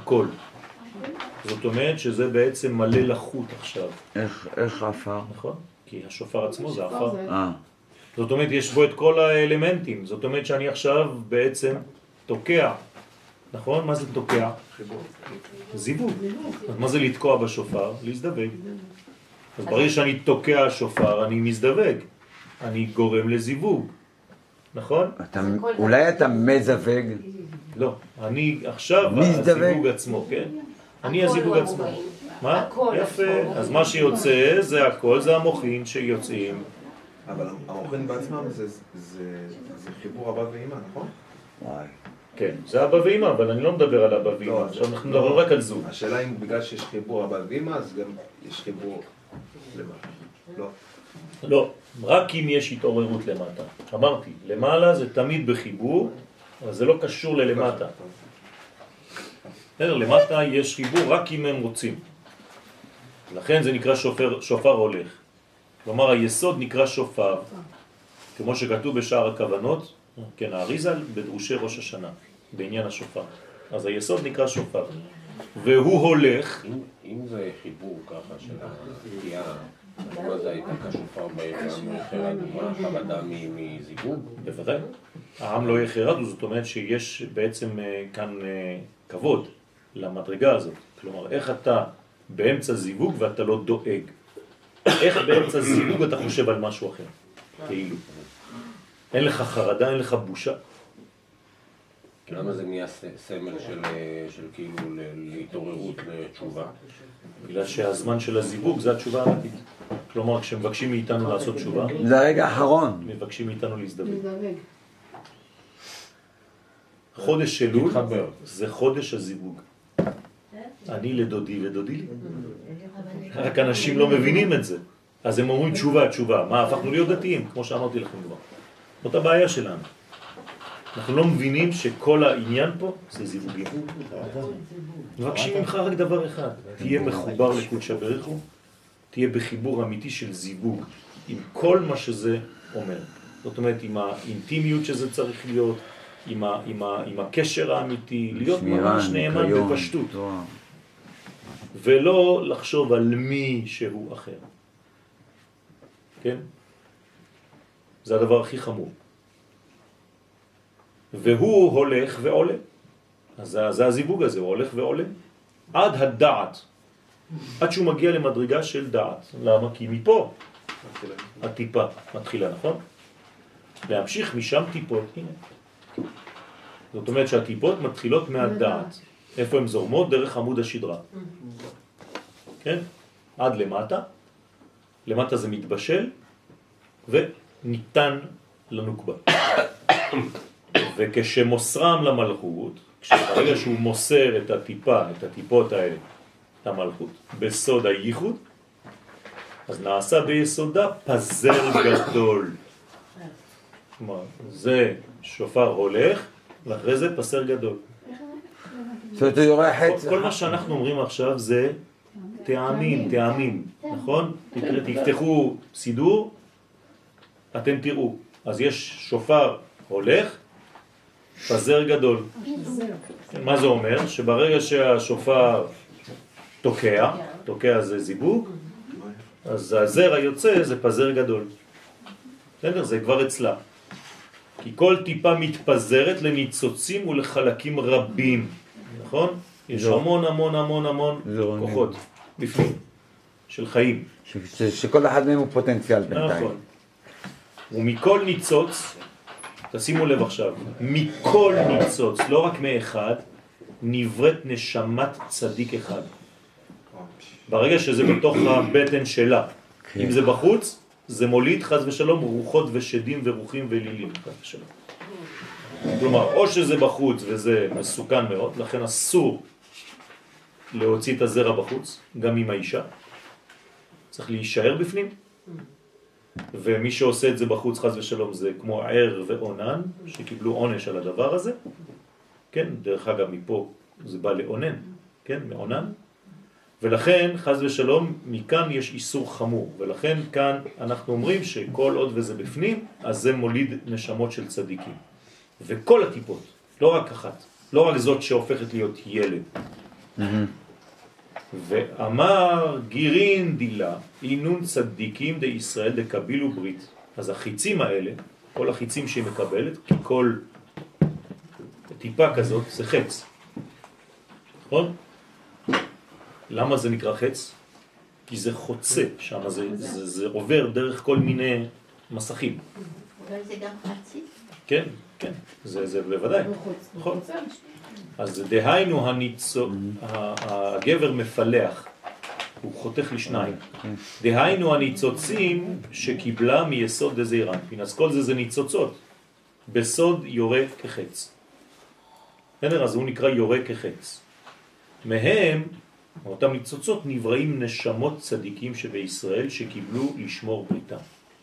הכל. זאת אומרת שזה בעצם מלא לחוט עכשיו. איך האפר? נכון, כי השופר עצמו זה האפר. זאת אומרת יש בו את כל האלמנטים, זאת אומרת שאני עכשיו בעצם תוקע. נכון? מה זה תוקע? זיווג. אז מה זה לתקוע בשופר? להזדווג. אז ברגע שאני תוקע שופר אני מזדווג. אני גורם לזיווג. נכון? אולי אתה מזווג? לא, אני עכשיו הזיווג עצמו, כן? אני הזיווג עצמו. מה? יפה. אז מה שיוצא זה הכל, זה המוחין שיוצאים. אבל המוחין בעצמם זה חיבור אבא ואמא, נכון? וואי. כן, זה אבא ואמא, אבל אני לא מדבר על אבא ואמא, עכשיו אנחנו מדברים רק על זוג. השאלה אם בגלל שיש חיבור אבא ואמא, אז גם יש חיבור למטה. לא. לא, רק אם יש התעוררות למטה. אמרתי, למעלה זה תמיד בחיבור, אבל זה לא קשור ללמטה. למטה יש חיבור רק אם הם רוצים. לכן זה נקרא שופר הולך. כלומר, היסוד נקרא שופר, כמו שכתוב בשער הכוונות, כן, האריזל בדרושי ראש השנה, בעניין השופר. אז היסוד נקרא שופר. והוא הולך... אם זה חיבור ככה של התקיעה, מה זה הייתה כשופר בעצם יחרד? מה חרדה מזיווג? בוודאי. העם לא יחרד, זאת אומרת שיש בעצם כאן כבוד למדרגה הזאת. כלומר, איך אתה באמצע זיווג ואתה לא דואג? איך באמצע זיווג אתה חושב על משהו אחר? כאילו. אין לך חרדה, אין לך בושה. למה זה נהיה סמל של כאילו להתעוררות לתשובה? בגלל שהזמן של הזיווג זה התשובה האמיתית. כלומר, כשמבקשים מאיתנו לעשות תשובה, זה הרגע האחרון. מבקשים מאיתנו להזדווג. חודש אלול זה חודש הזיווג. אני לדודי ודודי לי. רק אנשים לא מבינים את זה. אז הם אומרים תשובה, תשובה. מה, הפכנו להיות דתיים, כמו שאמרתי לכם כבר. זאת הבעיה שלנו. אנחנו לא מבינים שכל העניין פה זה זיווגים. מבקשים ממך רק דבר אחד, תהיה מחובר לקודש בריך הוא, תהיה בחיבור אמיתי של זיווג, עם כל מה שזה אומר. זאת אומרת, עם האינטימיות שזה צריך להיות, עם הקשר האמיתי, להיות ממש נאמן בפשטות. ולא לחשוב על מי שהוא אחר. כן? זה הדבר הכי חמור. והוא הולך ועולה. אז זה הזיווג הזה, הוא הולך ועולה. עד הדעת. עד שהוא מגיע למדרגה של דעת. למה? כי מפה הטיפה מתחילה, נכון? להמשיך משם טיפות, הנה. זאת אומרת שהטיפות מתחילות מהדעת. איפה הן זורמות? דרך עמוד השדרה. כן? עד למטה. למטה זה מתבשל וניתן לנוקבה. וכשמוסרם למלכות, כשברגע שהוא מוסר את הטיפה, את הטיפות האלה, את המלכות, בסוד הייחוד, אז נעשה ביסודה פזר גדול. כלומר, זה שופר הולך, ואחרי זה פזר גדול. כל מה שאנחנו אומרים עכשיו זה טעמים, טעמים, נכון? תפתחו סידור, אתם תראו. אז יש שופר הולך, פזר גדול. מה זה אומר? שברגע שהשופר תוקע, תוקע זה זיווג, אז הזר היוצא זה פזר גדול. בסדר? זה כבר אצלה. כי כל טיפה מתפזרת לניצוצים ולחלקים רבים. נכון? יש המון המון המון המון כוחות בפנים של חיים. שכל אחד מהם הוא פוטנציאל בינתיים. נכון. ומכל ניצוץ, תשימו לב עכשיו, מכל ניצוץ, לא רק מאחד, נבראת נשמת צדיק אחד. ברגע שזה בתוך הבטן שלה. אם זה בחוץ, זה מוליד חס ושלום רוחות ושדים ורוחים ולילים. חס ושלום. כלומר, או שזה בחוץ וזה מסוכן מאוד, לכן אסור להוציא את הזרע בחוץ, גם עם האישה. צריך להישאר בפנים. ומי שעושה את זה בחוץ חס ושלום זה כמו ער ועונן, שקיבלו עונש על הדבר הזה. כן, דרך אגב מפה זה בא לעונן, כן, מעונן. ולכן חס ושלום מכאן יש איסור חמור, ולכן כאן אנחנו אומרים שכל עוד וזה בפנים, אז זה מוליד נשמות של צדיקים. וכל הטיפות, לא רק אחת, לא רק זאת שהופכת להיות ילד, ואמר גירין דילה, אינון צדיקים די ישראל דקבילו ברית. אז החיצים האלה, כל החיצים שהיא מקבלת, כי כל טיפה כזאת זה חץ. נכון? למה זה נקרא חץ? כי זה חוצה שם, זה עובר דרך כל מיני מסכים. אולי זה גם חצי? כן, כן, זה בוודאי. נכון. אז דהיינו הגבר מפלח, הוא חותך לשניים. דהיינו הניצוצים שקיבלה מיסוד דזעיר אנפין. אז כל זה ניצוצות. בסוד יורה כחץ. אז הוא נקרא יורה כחץ. מהם, אותם ניצוצות, נבראים נשמות צדיקים שבישראל שקיבלו לשמור בריתם.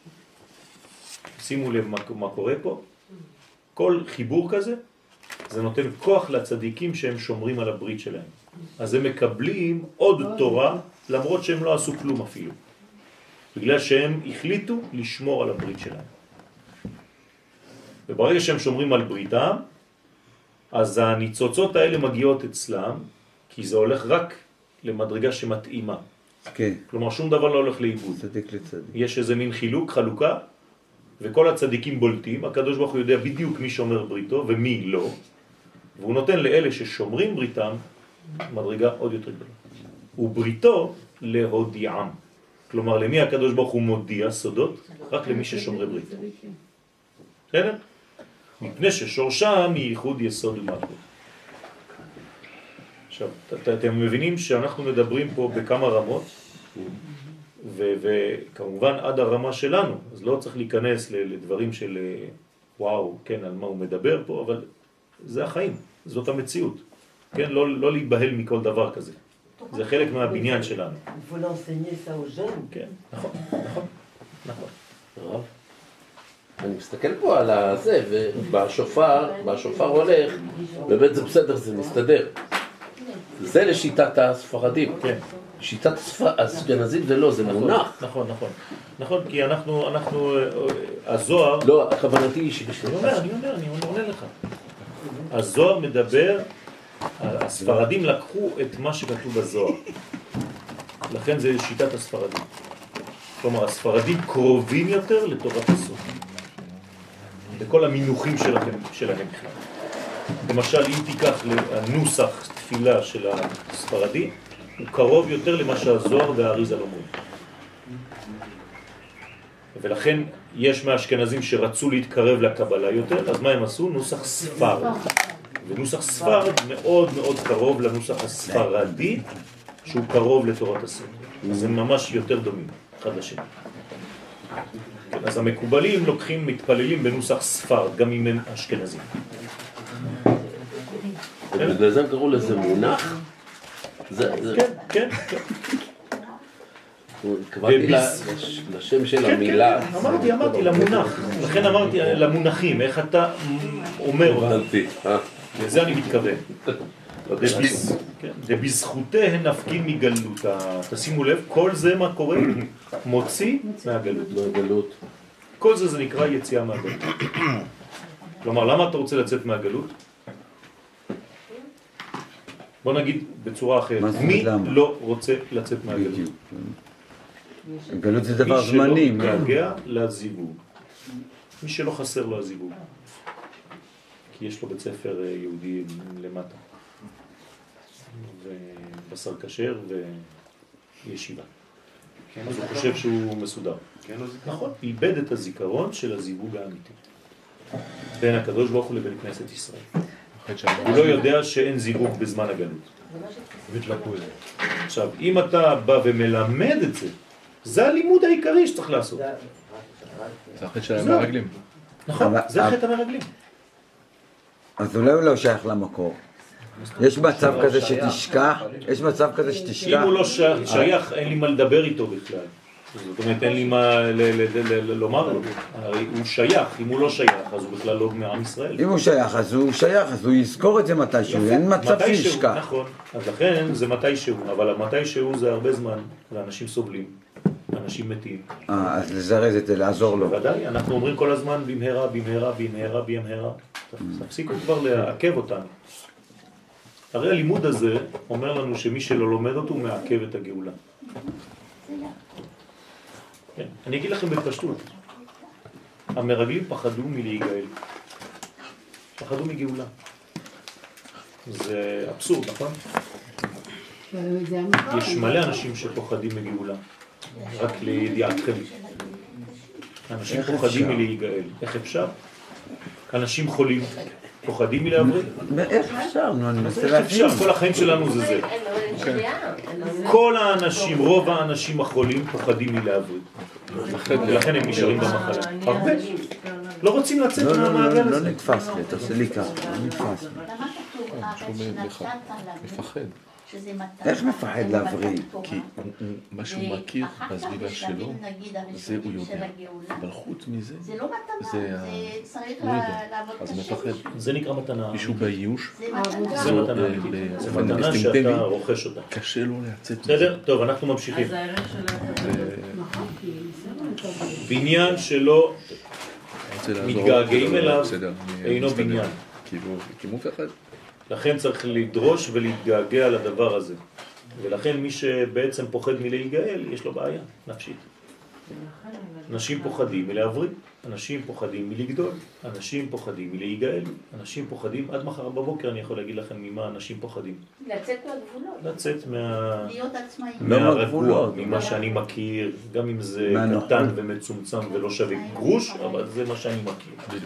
שימו לב מה קורה פה. כל חיבור כזה, זה נותן כוח לצדיקים שהם שומרים על הברית שלהם. אז הם מקבלים עוד תורה, למרות שהם לא עשו כלום אפילו. בגלל שהם החליטו לשמור על הברית שלהם. וברגע שהם שומרים על בריתם, אז הניצוצות האלה מגיעות אצלם, כי זה הולך רק למדרגה שמתאימה. כן. כלומר, שום דבר לא הולך לאיבוד. צדיק לצדיק. יש איזה מין חלוקה, וכל הצדיקים בולטים. הקדוש ברוך הוא יודע בדיוק מי שומר בריתו ומי לא, והוא נותן לאלה ששומרים בריתם מדרגה עוד יותר גדולה. ובריתו להודיעם. כלומר, למי הקדוש ברוך הוא מודיע סודות? רק למי ששומרי ברית. בסדר? מפני ששורשם היא ייחוד יסוד ומלכות. עכשיו, אתם מבינים שאנחנו מדברים פה בכמה רמות, וכמובן עד הרמה שלנו, אז לא צריך להיכנס לדברים של וואו, כן, על מה הוא מדבר פה, אבל זה החיים, זאת המציאות. כן, לא להיבהל מכל דבר כזה. זה חלק מהבניין שלנו. כן, נכון. רב, אני מסתכל פה על הזה, ובשופר הולך, באמת זה בסדר, זה מסתדר. זה לשיטת הספרדים. כן. שיטת האשכנזים זה לא, זה מונח. נכון, כי אנחנו, הזוהר... לא, הכוונתי היא שבשביל... אני עונה לך. הזוהר מדבר, הספרדים לקחו את מה שכתוב בזוהר. לכן זה שיטת הספרדים. כלומר, הספרדים קרובים יותר לתורת הסוד. לכל המינוחים שלהם. למשל, אם תיקח הנוסח תפילה של הספרדי, הוא קרוב יותר למה שהזוהר והאריז"ל אומרים. ולכן יש מהאשכנזים שרצו להתקרב לקבלה יותר, אז מה הם עשו? נוסח ספרד. ונוסח ספרד מאוד מאוד קרוב לנוסח הספרדי, שהוא קרוב לתורת הסוד. אז הם ממש יותר דומים, אחד לשני. אז המקובלים לוקחים, מתפללים בנוסח ספרד, גם אם הם אשכנזים. בגלל זה הם קראו לזה מונח? כן. קבעתי לשם של המילה. אמרתי למונח, לכן אמרתי למונחים, איך אתה אומר אותם. לזה אני מתכוון. בזכותיהן נפקים מגלותה. תשימו לב, כל זה מה קורה? מוציא מהגלות. כל זה נקרא יציאה מהגלות. כלומר, למה אתה רוצה לצאת מהגלות? בוא נגיד בצורה אחרת, מי לא רוצה לצאת מהגלות? גלות זה דבר זמני. מי שלא מתגעגע לזיווג. מי שלא חסר לו הזיווג. כי יש לו בית ספר יהודי למטה. ובשר כשר וישיבה. אז הוא חושב שהוא מסודר. נכון, איבד את הזיכרון של הזיווג האמיתי. בין הקדוש ברוך הוא לבין כנסת ישראל. הוא לא יודע שאין זיווג בזמן הגלות. עכשיו, אם אתה בא ומלמד את זה, זה הלימוד העיקרי שצריך לעשות. זה החטא של המרגלים. נכון, זה חטא המרגלים. אז אולי הוא לא שייך למקור. יש מצב כזה שתשכח? אם הוא לא שייך, אין לי מה לדבר איתו בכלל. זאת אומרת, אין לי מה לומר לו. הרי הוא שייך, אם הוא לא שייך, אז הוא בכלל לא מעם ישראל. אם הוא שייך, אז הוא יזכור את זה מתישהו, אין מצב שישכח. נכון, אז לכן זה מתישהו, אבל מתישהו זה הרבה זמן, ואנשים סובלים, אנשים מתים. אז לזרז את זה, לעזור לו. בוודאי, אנחנו אומרים כל הזמן במהרה, במהרה, במהרה, במהרה. תפסיקו כבר לעכב אותנו. הרי הלימוד הזה אומר לנו שמי שלא לומד אותו מעכב את הגאולה. כן. אני אגיד לכם בפשטות, המרגלים פחדו מלהיגאל, פחדו מגאולה. זה אבסורד, נכון? יש מלא אנשים שפוחדים מגאולה, רק לידיעתכם. אנשים פוחדים מלהיגאל. איך אפשר? אנשים חולים פוחדים מלהבריא? איך אפשר? אני מנסה איך להבין. אפשר? כל החיים שלנו זה זה. כל האנשים, רוב האנשים החולים פוחדים מלהבריא. ולכן הם נשארים במחלה. הרבה. לא רוצים לצאת מהמעגל לא הזה. נתפס לי, תעשה לי ככה, לא נתפס לי. למה כתוב אבל שנתת לנו? מפחד. שזה מתנה. איך מפחד להבריא? כי מה שהוא מכיר בסביבה שלו, זה הוא יודע. אבל חוץ מזה, זה לא מתנה, זה זה צריך לא יודע. לעבוד אז קשה. מפחד. זה נקרא מתנה. מישהו באיוש, זה מתנה. זה מתנה. זה מתנה שאתה רוכש אותה. קשה לו לצאת בסדר? טוב, אנחנו ממשיכים. אז הערך של בניין שלא מתגעגעים אליו אינו בניין. כי מופחד. לכן צריך לדרוש ולהתגעגע לדבר הזה. ולכן מי שבעצם פוחד מלהיגאל, יש לו בעיה נפשית. אנשים פוחדים מלהבריא, אנשים פוחדים מלגדול, אנשים פוחדים מלהיגאל, אנשים פוחדים, עד מחר בבוקר אני יכול להגיד לכם ממה אנשים פוחדים. לצאת מהגבולות. לצאת להיות עצמאיים. מהרגוע, ממה שאני מכיר, גם אם זה קטן ומצומצם ולא שווה גרוש, אבל זה מה שאני מכיר.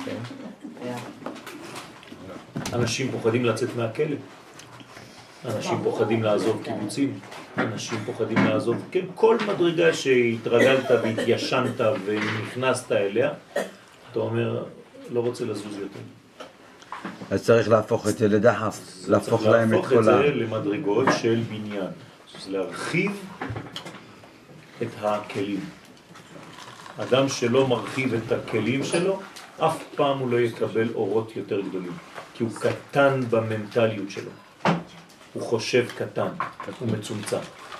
אנשים פוחדים לצאת מהכלא, אנשים פוחדים לעזוב קיבוצים, אנשים פוחדים לעזוב, כן, כל מדרגה שהתרגלת והתיישנת ונכנסת אליה, אתה אומר, לא רוצה לזוז יותר. אז צריך להפוך את זה לדחף, להפוך להם את להפוך כל את זה למדרגות של בניין, זה להרחיב את הכלים. אדם שלא מרחיב את הכלים שלו, אף פעם הוא לא יקבל אורות יותר גדולים, כי הוא קטן במנטליות שלו. הוא חושב קטן, הוא מצומצם.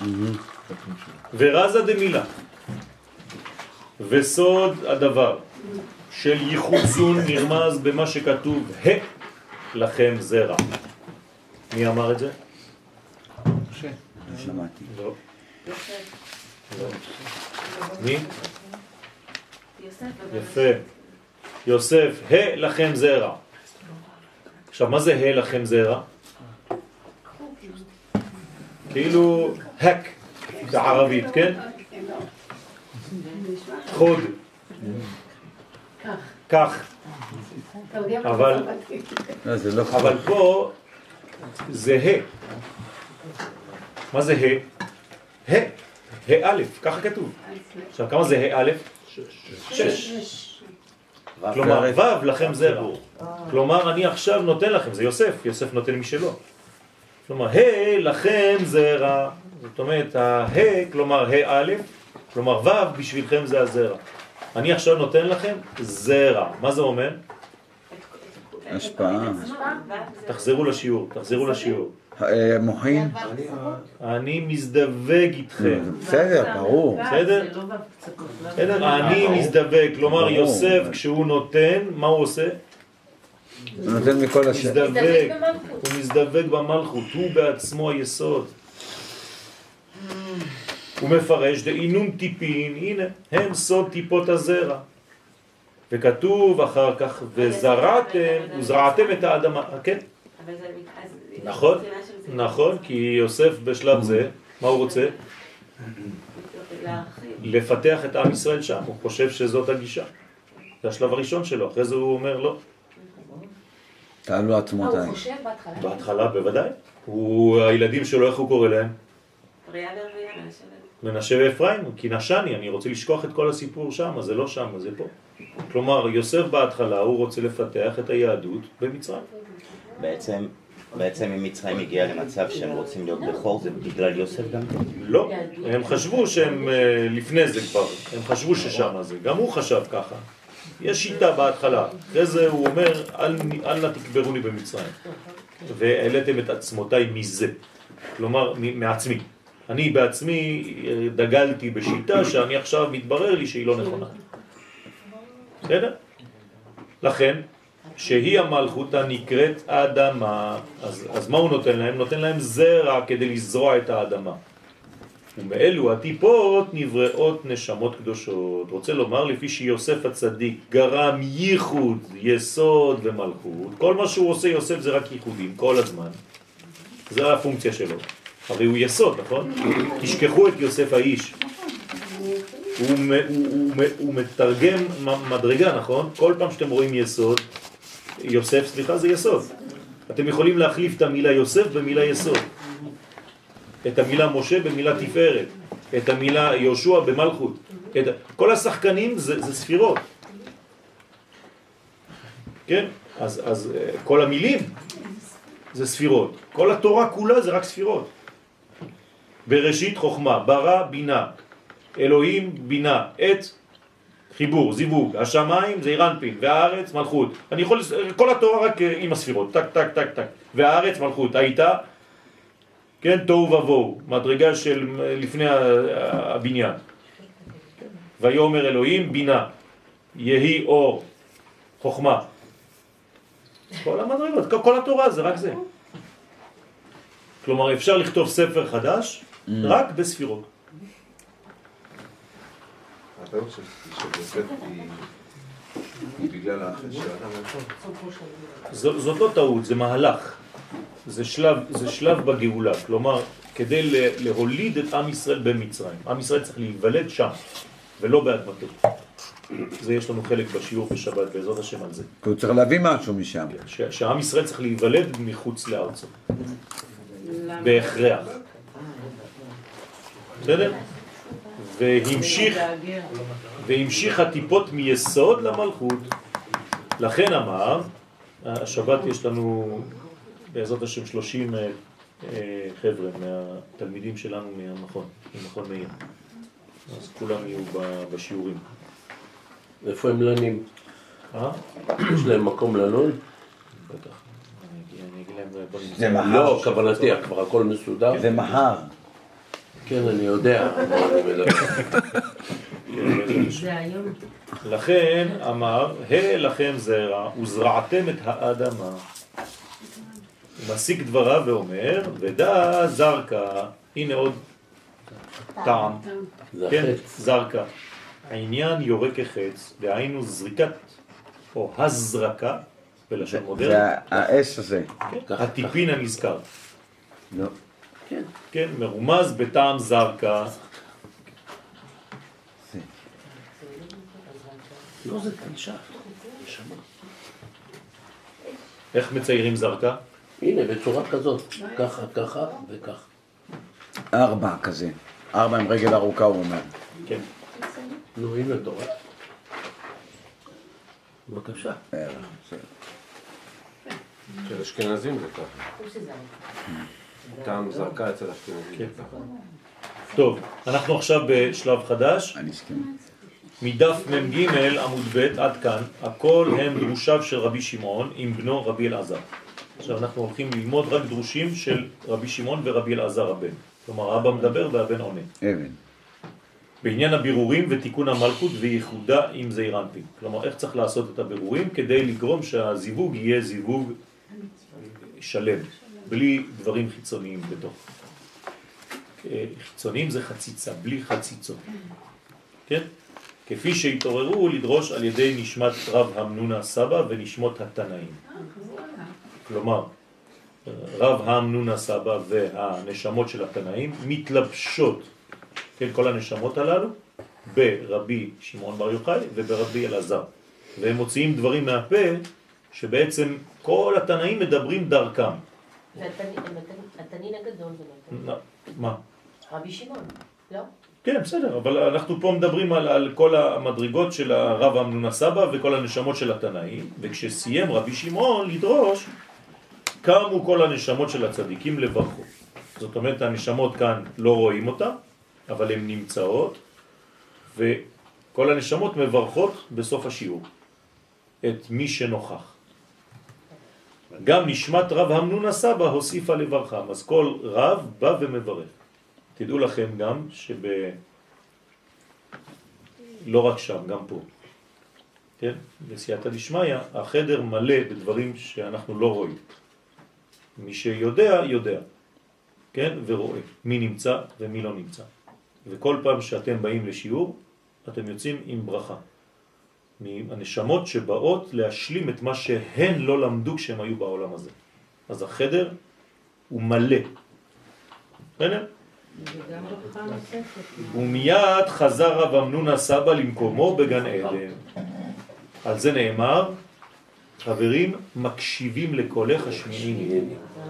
ורזה דמילה, וסוד הדבר של ייחוד זון נרמז במה שכתוב, לכם זרע. מי אמר את זה? שמעתי. לא. מי? יפה. יוסף, לכם זרע. עכשיו, מה זה לכם זרע? כאילו הק בערבית, כן? חוד. כך. אבל פה זה מה זה א', ככה כתוב. עכשיו, כמה זה א'? 6. כלומר, ו' לכם זרע. כלומר, אני עכשיו נותן לכם, זה יוסף נותן משלו. כלומר, לכם זרע, זאת אומרת, כלומר, א', כלומר, ו' בשבילכם זה הזרע. אני עכשיו נותן לכם זרע. מה זה אומר? השפעה. תחזרו לשיעור. מוחין? אני מזדווג איתכם. בסדר, ברור. בסדר? אני מזדווג, כלומר, יוסף כשהוא נותן, מה הוא עושה? הוא נותן מכל השם. הוא מזדווג במלכות, הוא בעצמו היסוד. הוא מפרש דאינון טיפין, הנה, הם סוד טיפות הזרע. וכתוב אחר כך, וזרעתם את האדמה, כן? נכון, כי יוסף בשלב זה, מה הוא רוצה? לפתח את עם ישראל שם, הוא חושב שזאת הגישה. זה השלב הראשון שלו, אחרי זה הוא אומר לא. תעלו עצמותיי. הוא חושב בהתחלה? בהתחלה בוודאי. הילדים שלו, איך הוא קורא להם? מנשה ואפרים, כי נשני, אני רוצה לשכוח את כל הסיפור שם, זה לא שם, זה פה. כלומר, יוסף בהתחלה הוא רוצה לפתח את היהדות במצרים. בעצם אם מצרים הגיע למצב שהם רוצים להיות בכור, זה בגלל יוסף גם? לא, הם חשבו שהם לפני זה כבר, הם חשבו ששם זה, גם הוא חשב ככה. יש שיטה בהתחלה, אחרי זה הוא אומר, אל נא תקברוני במצרים. והעליתם את עצמותיי מזה, כלומר מעצמי. אני בעצמי דגלתי בשיטה שאני עכשיו מתברר לי שהיא לא נכונה. בסדר? לכן, שהיא המלכות הנקראת האדמה. אז מה הוא נותן להם? נותן להם זרע כדי לזרוע את האדמה. ומאלו הטיפות נבראות נשמות קדושות. רוצה לומר, לפי שיוסף הצדיק גרם ייחוד, יסוד ומלכות, כל מה שהוא עושה יוסף זה רק ייחודים, כל הזמן. זה הפונקציה שלו. הרי הוא יסוד, נכון? תשכחו את יוסף האיש. הוא מתרגם מדרגה, נכון? כל פעם שאתם רואים יסוד, יוסף, סליחה, זה יסוד. אתם יכולים להחליף את המילה יוסף במילה יסוד. את המילה משה במילה תפארת, את המילה יהושע במלכות. כל השחקנים זה ספירות. כן? אז כל המילים זה ספירות. כל התורה כולה זה רק ספירות. בראשית חוכמה, ברא בינה, אלוהים בינה, עת חיבור, זיווג, השמיים זה אירנפין, והארץ מלכות. אני יכול, כל התורה רק עם הספירות, טק טק טק טק. והארץ מלכות, הייתה, כן, תוהו ובוהו, מדרגה של לפני הבניין. ויאמר אלוהים בינה, יהי אור, חוכמה. כל המדרגות, כל התורה זה רק זה. כלומר, אפשר לכתוב ספר חדש רק בספירות. הטעות של יוסף היא בגלל החטא של האדם הראשון. זאת לא טעות, זה מהלך. זה שלב בגאולה. כלומר, כדי להוליד את עם ישראל במצרים. עם ישראל צריך להיוולד שם, ולא באדמתו. זה יש לנו חלק בשיעור בשבת, בעזרת השם על זה. כי הוא צריך להביא משהו משם. שהעם ישראל צריך להיוולד מחוץ לארצו. בהכרח. בסדר? והמשיך הטיפות מיסוד למלכות. לכן אמר, השבת יש לנו בעזרת השם 30 חבר'ה מהתלמידים שלנו מהמכון, ממכון מאיר. אז כולם יהיו בשיעורים. איפה הם לנים? יש להם מקום לנון? בטח. אני אגיד להם... זה מחר. לא, כוונתי, כבר הכל מסודר. זה מחר. כן, אני יודע. זה היום. לכן אמר, לכם זרע, וזרעתם את האדמה. הוא מסיק דבריו ואומר, ודא זרקה, הנה עוד טעם, כן, זרקה. העניין יורה כחץ, דהיינו זריקת, או הזרקה, בלשון מודרנית. זה האש הזה. הטיפין הנזכר. לא. כן, מרומז בטעם זרקה. לא, זה תנשך. איך מציירים זרקה? הנה, בצורה כזאת. ככה, ככה וכך. 4 כזה. 4 עם רגל ארוכה, הוא אומר. כן. נו, הנה תורה. בבקשה. של אשכנזים זה ככה. טעם זרקה אצל אשכנזים. טוב, אנחנו עכשיו בשלב חדש. אני אסכים. מדף מ"ג עמוד ב' עד כאן, הכל הם דרושיו של רבי שמעון עם בנו רבי אלעזר. עכשיו אנחנו הולכים ללמוד רק דרושים של רבי שמעון ורבי אלעזר הבן. כלומר, אבא מדבר והבן עונה. אבן. בעניין הבירורים ותיקון המלכות וייחודה עם זעיר אנפין. כלומר, איך צריך לעשות את הבירורים כדי לגרום שהזיווג יהיה זיווג שלם, בלי דברים חיצוניים בתוך. חיצוניים זה חציצה, בלי חציצות. כן? כפי שהתעוררו לדרוש על ידי נשמת רב המנונה סבא ונשמות התנאים. כלומר, רב המנונה סבא והנשמות של התנאים מתלבשות, כן, כל הנשמות הללו, ברבי שמעון בר יוחאי וברבי אלעזר. והם מוציאים דברים מהפה שבעצם כל התנאים מדברים דרכם. התנין הגדול זה מה? רבי שמעון, לא? כן, בסדר, אבל אנחנו פה מדברים על כל המדרגות של הרב המנונה סבא וכל הנשמות של התנאים, וכשסיים רבי שמעון לדרוש, קמו כל הנשמות של הצדיקים לברכו. זאת אומרת, הנשמות כאן לא רואים אותן, אבל הן נמצאות, וכל הנשמות מברכות בסוף השיעור את מי שנוכח. גם נשמת רב המנונה סבא הוסיפה לברכם, אז כל רב בא ומברך. תדעו לכם גם לא רק שם, גם פה. כן? בסייעתא דשמיא, החדר מלא בדברים שאנחנו לא רואים. מי שיודע, יודע, כן? ורואה מי נמצא ומי לא נמצא. וכל פעם שאתם באים לשיעור, אתם יוצאים עם ברכה. מהנשמות שבאות להשלים את מה שהן לא למדו כשהם היו בעולם הזה. אז החדר הוא מלא. בסדר? ומיד חזר רב אמנון הסבא למקומו בגן עדן. על זה נאמר, חברים מקשיבים לקולך השמיעים.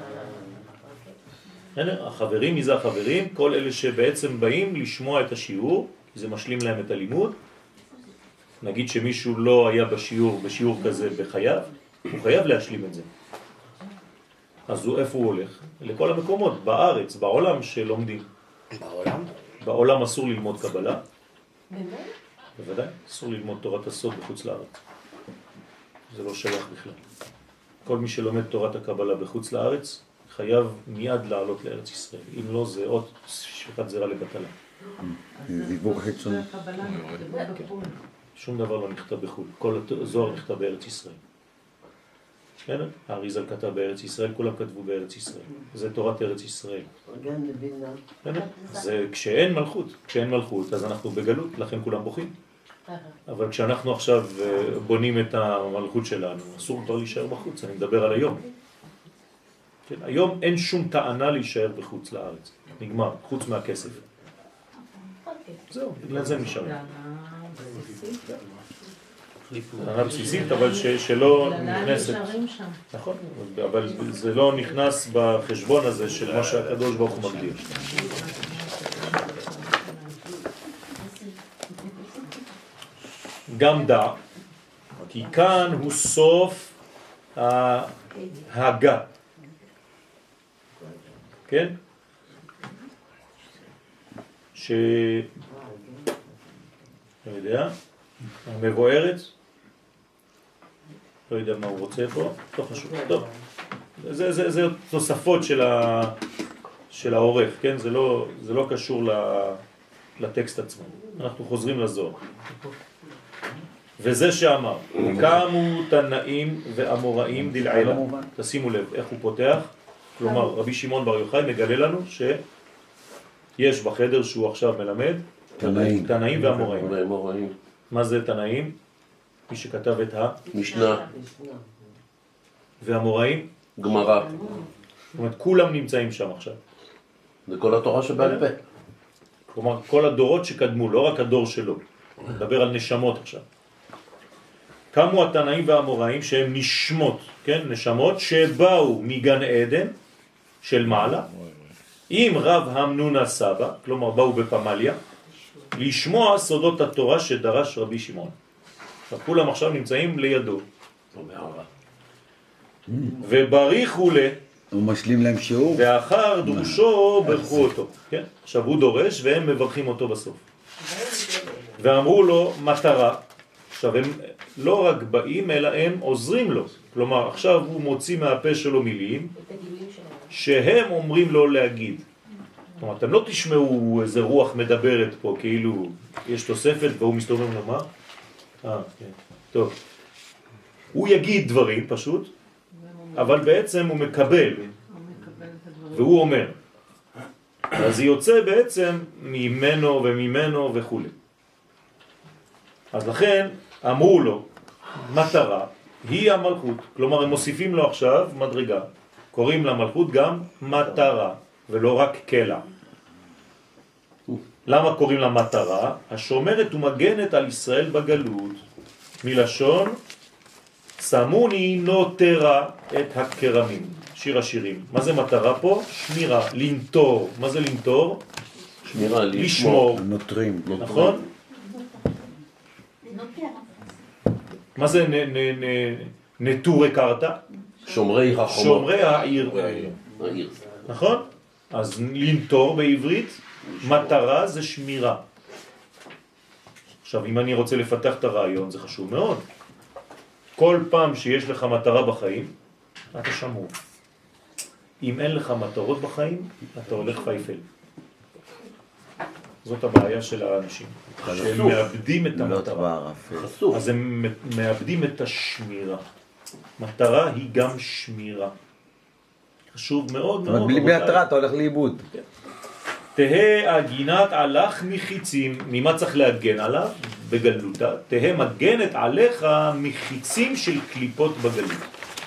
החברים, מי זה החברים? כל אלה שבעצם באים לשמוע את השיעור, זה משלים להם את הלימוד. נגיד שמישהו לא היה בשיעור כזה בחייו, הוא חייב להשלים את זה. אז איפה הוא הולך? לכל המקומות, בארץ, בעולם שלומדים. בעולם? בעולם אסור ללמוד קבלה. בוודאי, אסור ללמוד תורת הסוד בחוץ לארץ. זה לא שייך בכלל. כל מי שלומד תורת הקבלה בחוץ לארץ, חייב מיד לעלות לארץ ישראל. אם לא, זה עוד שפיכת זרע לבטלה. דיבור חיצוני. שום דבר לא נכתב בחו"ל. כל הזוהר נכתב בארץ ישראל. האריז"ל כתב בארץ ישראל, כולם כתבו בארץ ישראל. זה תורת ארץ ישראל. זה כשאין מלכות. כשאין מלכות, אז אנחנו בגלות, לכן כולם בוכים. אבל כשאנחנו עכשיו בונים את המלכות שלנו, אסור כבר להישאר בחוץ. אני מדבר על היום. כן, היום אין שום טענה להישאר בחוץ לארץ. נגמר, חוץ מהכסף. זהו, בגלל זה נשאר. טענה בסיסית, אבל שלא נכנסת. נכון, אבל זה לא נכנס בחשבון הזה של מה שהקדוש ברוך הוא מגדיר. גם דע, כי כאן הוא סוף ההגה. כן? לא יודע, המבוארת, לא יודע מה הוא רוצה פה, לא חשוב, טוב. זה תוספות של העורך, כן? זה לא קשור לטקסט עצמו. אנחנו חוזרים לזוהר. וזה שאמר, קמו תנאים ואמוראים דלעילה. תשימו לב איך הוא פותח. כלומר, רבי שמעון בר יוחאי מגלה לנו שיש בחדר שהוא עכשיו מלמד תנאים ואמוראים. מה זה תנאים? מי שכתב את משנה. ואמוראים? גמרא. זאת אומרת, כולם נמצאים שם עכשיו. זה כל התורה שבעל פה. כלומר, כל הדורות שקדמו, לא רק הדור שלו. נדבר על נשמות עכשיו. קמו התנאים והאמוראים שהם נשמות, כן? נשמות שבאו מגן עדן של מעלה, עם רב אמנון הסבא, כלומר באו בפמליה, לשמוע סודות התורה שדרש רבי שמעון. כולם עכשיו נמצאים לידו. ובריחו לה, הוא משלים להם שיעור. ואחר דורשו ברכו אותו. כן? עכשיו הוא דורש והם מברכים אותו בסוף. ואמרו לו מטרה. עכשיו הם לא רק באים אלא הם עוזרים לו. כלומר עכשיו הוא מוציא מהפה שלו מילים שהם אומרים לו להגיד. זאת אומרת, אתם לא תשמעו איזה רוח מדברת פה כאילו יש תוספת והוא מסתובב לומר. כן. טוב. הוא יגיד דברים פשוט, אבל בעצם הוא מקבל. והוא אומר. אז זה יוצא בעצם ממנו וממנו וכו'. אז לכן אמרו לו, מטרה היא המלכות. כלומר הם מוסיפים לו עכשיו מדרגה. קוראים למלכות גם מטרה, ולא רק קלע. למה קוראים לה מטרה? השומרת ומגנת על ישראל בגלות. מלשון סמוני נותרה את הכרמים. שיר השירים. מה זה מטרה פה? שמירה, לנטור. מה זה לנטור? שמירה, לשמור. נוטרים. נכון? מה זה נטורי קרתא? שומרי החומות. שומרי העיר. נכון? אז לנטור בעברית, מטרה זה שמירה. עכשיו, אם אני רוצה לפתח את הרעיון, זה חשוב מאוד. כל פעם שיש לך מטרה בחיים, אתה שמור. אם אין לך מטרות בחיים, אתה הולך פייפל. זאת הבעיה של האנשים, שהם מאבדים את המטרה. אז הם מאבדים את השמירה. מטרה היא גם שמירה. חשוב מאוד מאוד. אבל בלי מטרה אתה הולך לאיבוד. תהה הגינת עליך מחיצים. ממה צריך להגן עליו? בגלותה. תהה מגנת עליך מחיצים של קליפות בגלות.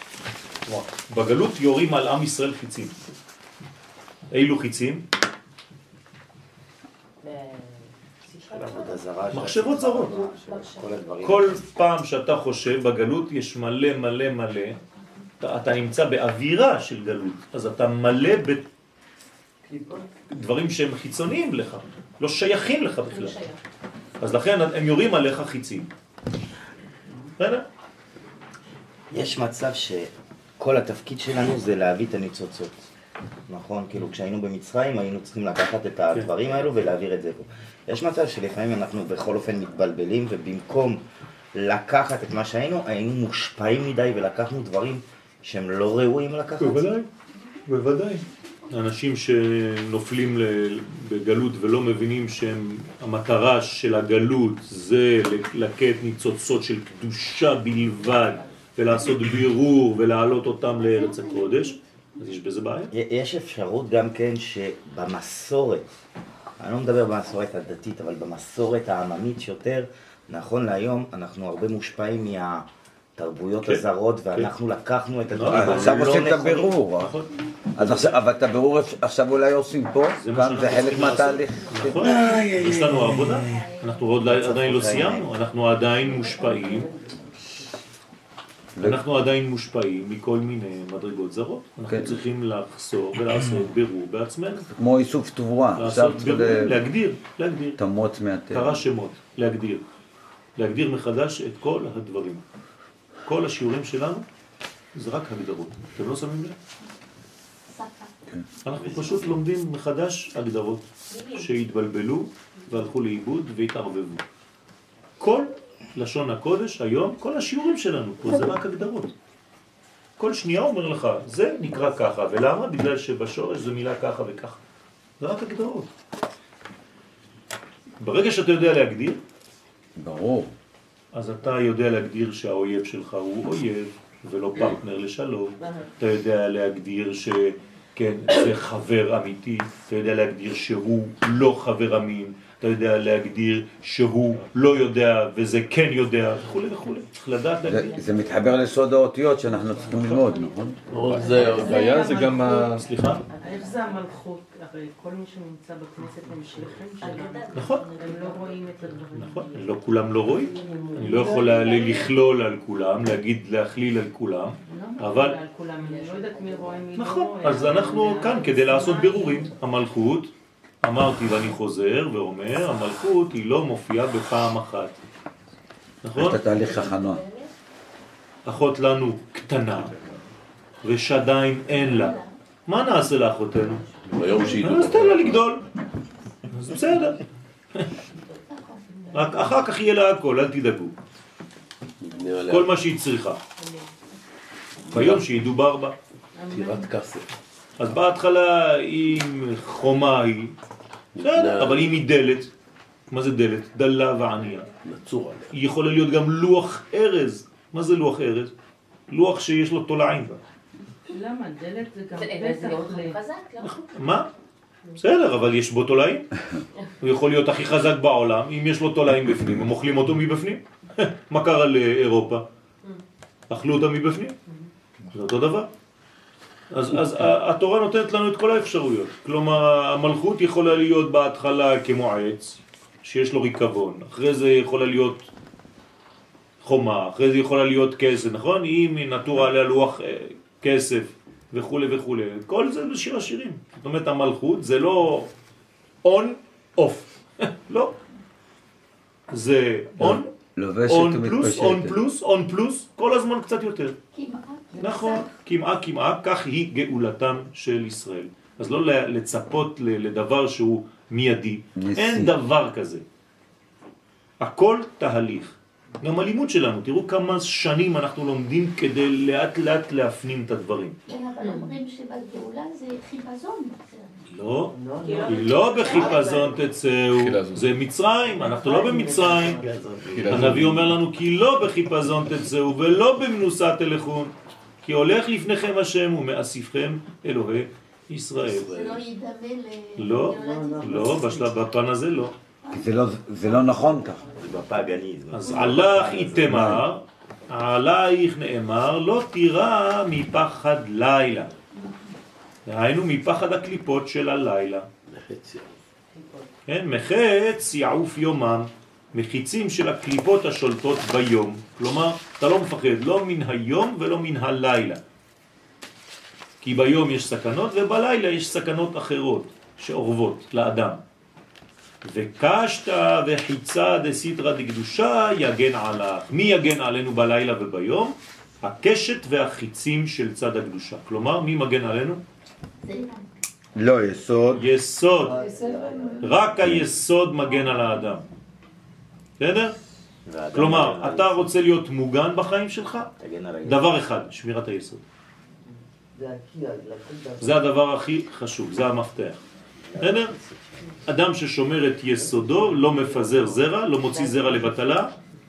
בגלות יורים על עם ישראל חיצים. אילו חיצים? מחשבות זרות. כל פעם שאתה חושב בגלות יש מלא מלא מלא, אתה נמצא באווירה של גלות, אז אתה מלא בדברים שהם חיצוניים לך, לא שייכים לך בכלל. אז לכן הם יורים עליך חיצים. יש מצב שכל התפקיד שלנו זה להביא את הניצוצות. נכון? כאילו כשהיינו במצרים היינו צריכים לקחת את הדברים האלו ולהעביר את זה פה. יש מצב שלפעמים אנחנו בכל אופן מתבלבלים ובמקום לקחת את מה שהיינו, היינו מושפעים מדי ולקחנו דברים שהם לא ראויים לקחת. בוודאי, בוודאי. אנשים שנופלים בגלות ולא מבינים שהמטרה של הגלות זה לקט ניצוצות של קדושה בלבד ולעשות בירור ולהעלות אותם לארץ הקודש, אז יש בזה בעיה. יש אפשרות גם כן שבמסורת, אני לא מדבר במסורת הדתית, אבל במסורת העממית שיותר, נכון להיום אנחנו הרבה מושפעים מהתרבויות הזרות ואנחנו לקחנו את הדברים. עכשיו עושים את הבירור. אבל את הבירור עכשיו אולי עושים פה, כאן זה חלק מהתהליך. נכון, יש לנו עבודה, אנחנו עדיין לא סיימנו, אנחנו עדיין מושפעים. אנחנו עדיין מושפעים מכל מיני מדרגות זרות. אנחנו צריכים לחסור ולעשות בירור בעצמנו. כמו איסוף תבואה. לעשות בירור, להגדיר. תמות מהטבע. קרא שמות, להגדיר. להגדיר מחדש את כל הדברים. כל השיעורים שלנו זה רק הגדרות. אתם לא שמים לב? אנחנו פשוט לומדים מחדש הגדרות שהתבלבלו והלכו לאיבוד והתערבבו. כל לשון הקודש היום, כל השיעורים שלנו פה זה רק הגדרות. כל שנייה אומר לך, זה נקרא ככה, ולמה? בגלל שבשורש זה מילה ככה וככה. זה רק הגדרות. ברגע שאתה יודע להגדיר, ברור. אז אתה יודע להגדיר שהאויב שלך הוא אויב, ולא פרטנר לשלום. אתה יודע להגדיר שכן, זה חבר אמיתי, אתה יודע להגדיר שהוא לא חבר אמין, אתה יודע להגדיר שהוא לא יודע וזה כן יודע, וכו' וכו'. צריך לדעת להגדיר. זה מתחבר לסוד האותיות שאנחנו צריכים ללמוד, נכון? הבעיה זה גם סליחה? איך זה המלכות? הרי כל מי שנמצא בכנסת הם שליחים שלנו. נכון. הם לא רואים את הדברים. נכון, לא כולם לא רואים. אני לא יכול לכלול על כולם, להכליל על כולם, אבל... אני לא יודעת מי רואה מי לא רואה. נכון, אז אנחנו כאן כדי לעשות בירורים. המלכות, אמרתי ואני חוזר ואומר, המלכות היא לא מופיעה בפעם אחת. נכון? את התהליך החנוע. אחות לנו קטנה, ושדיים אין לה. מה נעשה לאחותנו? ביום שהיא... אז תן לה לגדול. אז בסדר. רק אחר כך יהיה לה הכל, אל תדאגו. כל מה שהיא צריכה. ביום שהיא דובר בה. טירת כסף. אז בהתחלה אם חומה היא, בסדר, אבל אם היא דלת, מה זה דלת? דלה וענייה. נצור עליה. היא יכולה להיות גם לוח ארז. מה זה לוח ארז? לוח שיש לו תולעים. למה? דלת זה גם זה מאוד חזק, לא? מה? בסדר, אבל יש בו תולעים. הוא יכול להיות הכי חזק בעולם, אם יש לו תולעים בפנים, הם אוכלים אותו מבפנים. מה קרה לאירופה? אכלו אותה מבפנים. זה אותו דבר. אז התורה נותנת לנו את כל האפשרויות. כלומר, המלכות יכולה להיות בהתחלה כמו עץ, שיש לו ריקבון. אחרי זה יכולה להיות חומה, אחרי זה יכולה להיות כסף, נכון? אם נטורה עליה לוח כסף וכו' וכו'. כל זה בשיר השירים. זאת אומרת, המלכות זה לא on, off. לא. זה on, on plus, on plus, on plus, כל הזמן קצת יותר. נכון, כמעה, כך היא גאולתם של ישראל. אז לא לצפות לדבר שהוא מיידי. אין דבר כזה. הכל תהליך. גם הלימוד שלנו, תראו כמה שנים אנחנו לומדים כדי לאט לאט להפנים את הדברים. כן, אבל אומרים שבגאולה זה חיפזון. לא, היא לא בחיפזון תצאו, זה מצרים, אנחנו לא במצרים. הנביא אומר לנו כי לא בחיפזון תצאו ולא במנוסה תלכון, כי הולך לפניכם השם ומאסיפכם אלוהי ישראל. זה לא ידמה לא, לא, בפן הזה לא. זה לא נכון ככה. זה בפאגניזם. אז עלך איתמר, עלייך נאמר, לא תירא מפחד לילה. היינו מפחד הקליפות של הלילה. כן, מחץ יעוף יומם, מחיצים של הקליפות השולטות ביום. כלומר, אתה לא מפחד לא מן היום ולא מן הלילה. כי ביום יש סכנות ובלילה יש סכנות אחרות שאורבות לאדם. וקשת וחיצה דסיטרא דקדושה יגן עליך. מי יגן עלינו בלילה וביום? הקשת והחיצים של צד הקדושה. כלומר, מי מגן עלינו? לא, יסוד. יסוד. רק היסוד מגן על האדם. בסדר? כלומר, אתה רוצה להיות מוגן בחיים שלך? דבר אחד, שמירת היסוד. זה הדבר הכי חשוב, זה המפתח. בסדר? אדם ששומר את יסודו, לא מפזר זרע, לא מוציא זרע לבטלה,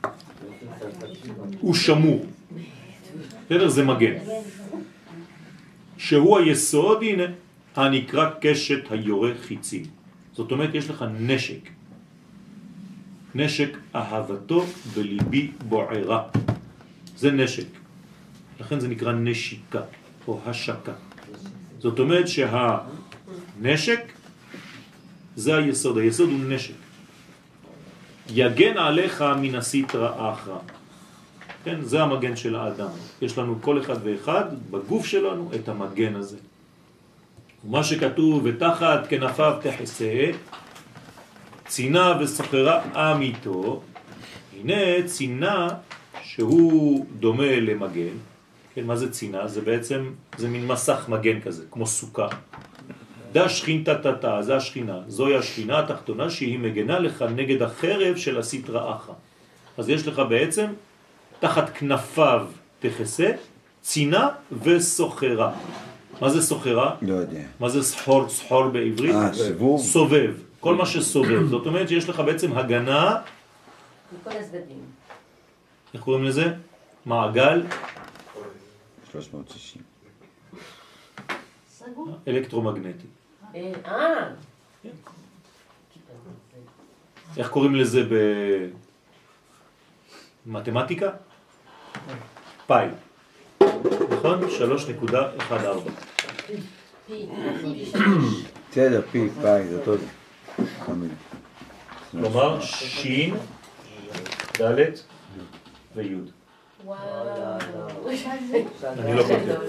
הוא שמור. בסדר? זה מגן. שהוא היסוד, הנה, הנקרא קשת היורה חיצים. זאת אומרת, יש לך נשק. נשק אהבתו בליבי בוערה. זה נשק. לכן זה נקרא נשיקה או השקה. זאת אומרת שהנשק זה היסוד. היסוד הוא נשק. יגן עליך מן הסיטרא אחרא. כן, זה המגן של האדם. יש לנו כל אחד ואחד בגוף שלנו את המגן הזה. ומה שכתוב, ותחת כנפיו תחסה, צינה וסוחרה אמיתו. הנה צינה שהוא דומה למגן. כן, מה זה צינה? זה בעצם, זה מין מסך מגן כזה, כמו סוכה. דה שכינתה תתה, זה השכינה. זוהי השכינה התחתונה שהיא מגנה לך נגד החרב של הסיטרא אחרא. אז יש לך בעצם תחת כנפיו תחסה, צינה וסוחרה. מה זה סוחרה? לא יודע. מה זה סחור? סחור בעברית? סבוב. סובב. כל מה שסובב. זאת אומרת שיש לך בעצם הגנה. מכל הצדדים. איך קוראים לזה? מעגל? 360. סגור. אלקטרומגנטי. איך קוראים לזה במתמטיקה? פאי. נכון? 3.14. בסדר, פי, פאי, זה אותו תמיד. כלומר, שין, ד' וי'. וואו. אני לא כותב.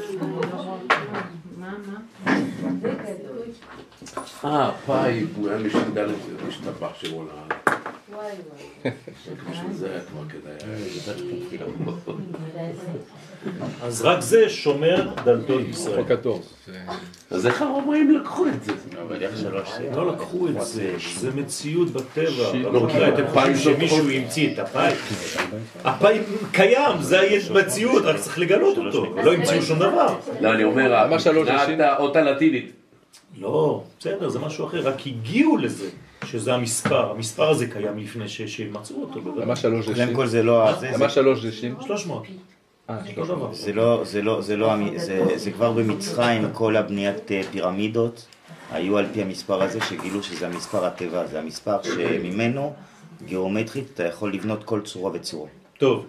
פאי, הוא היה משתדל להשתבח שבו לעל. וואי וואי. בשביל זה היה כבר כדאי. אז רק זה שומר דלתות ישראל. אז איך הרומאים לקחו את זה? לא לקחו את זה, זה מציאות בטבע. לא מכירה את הפאי שמישהו המציא את הפאי. הפאי קיים, זה מציאות, רק צריך לגלות אותו. לא המציאו שום דבר. לא, אני אומר, האות הלטינית. לא, בסדר, זה משהו אחר, רק הגיעו לזה. שזה המספר, המספר הזה קיים לפני שמצאו אותו. למה 3 זה קודם כל זה לא... למה 3 זה שין? 300. זה כבר במצרים, כל הבניית פירמידות היו על פי המספר הזה שגילו שזה המספר הטבע, זה המספר שממנו גיאומטרית אתה יכול לבנות כל צורה וצורה. טוב,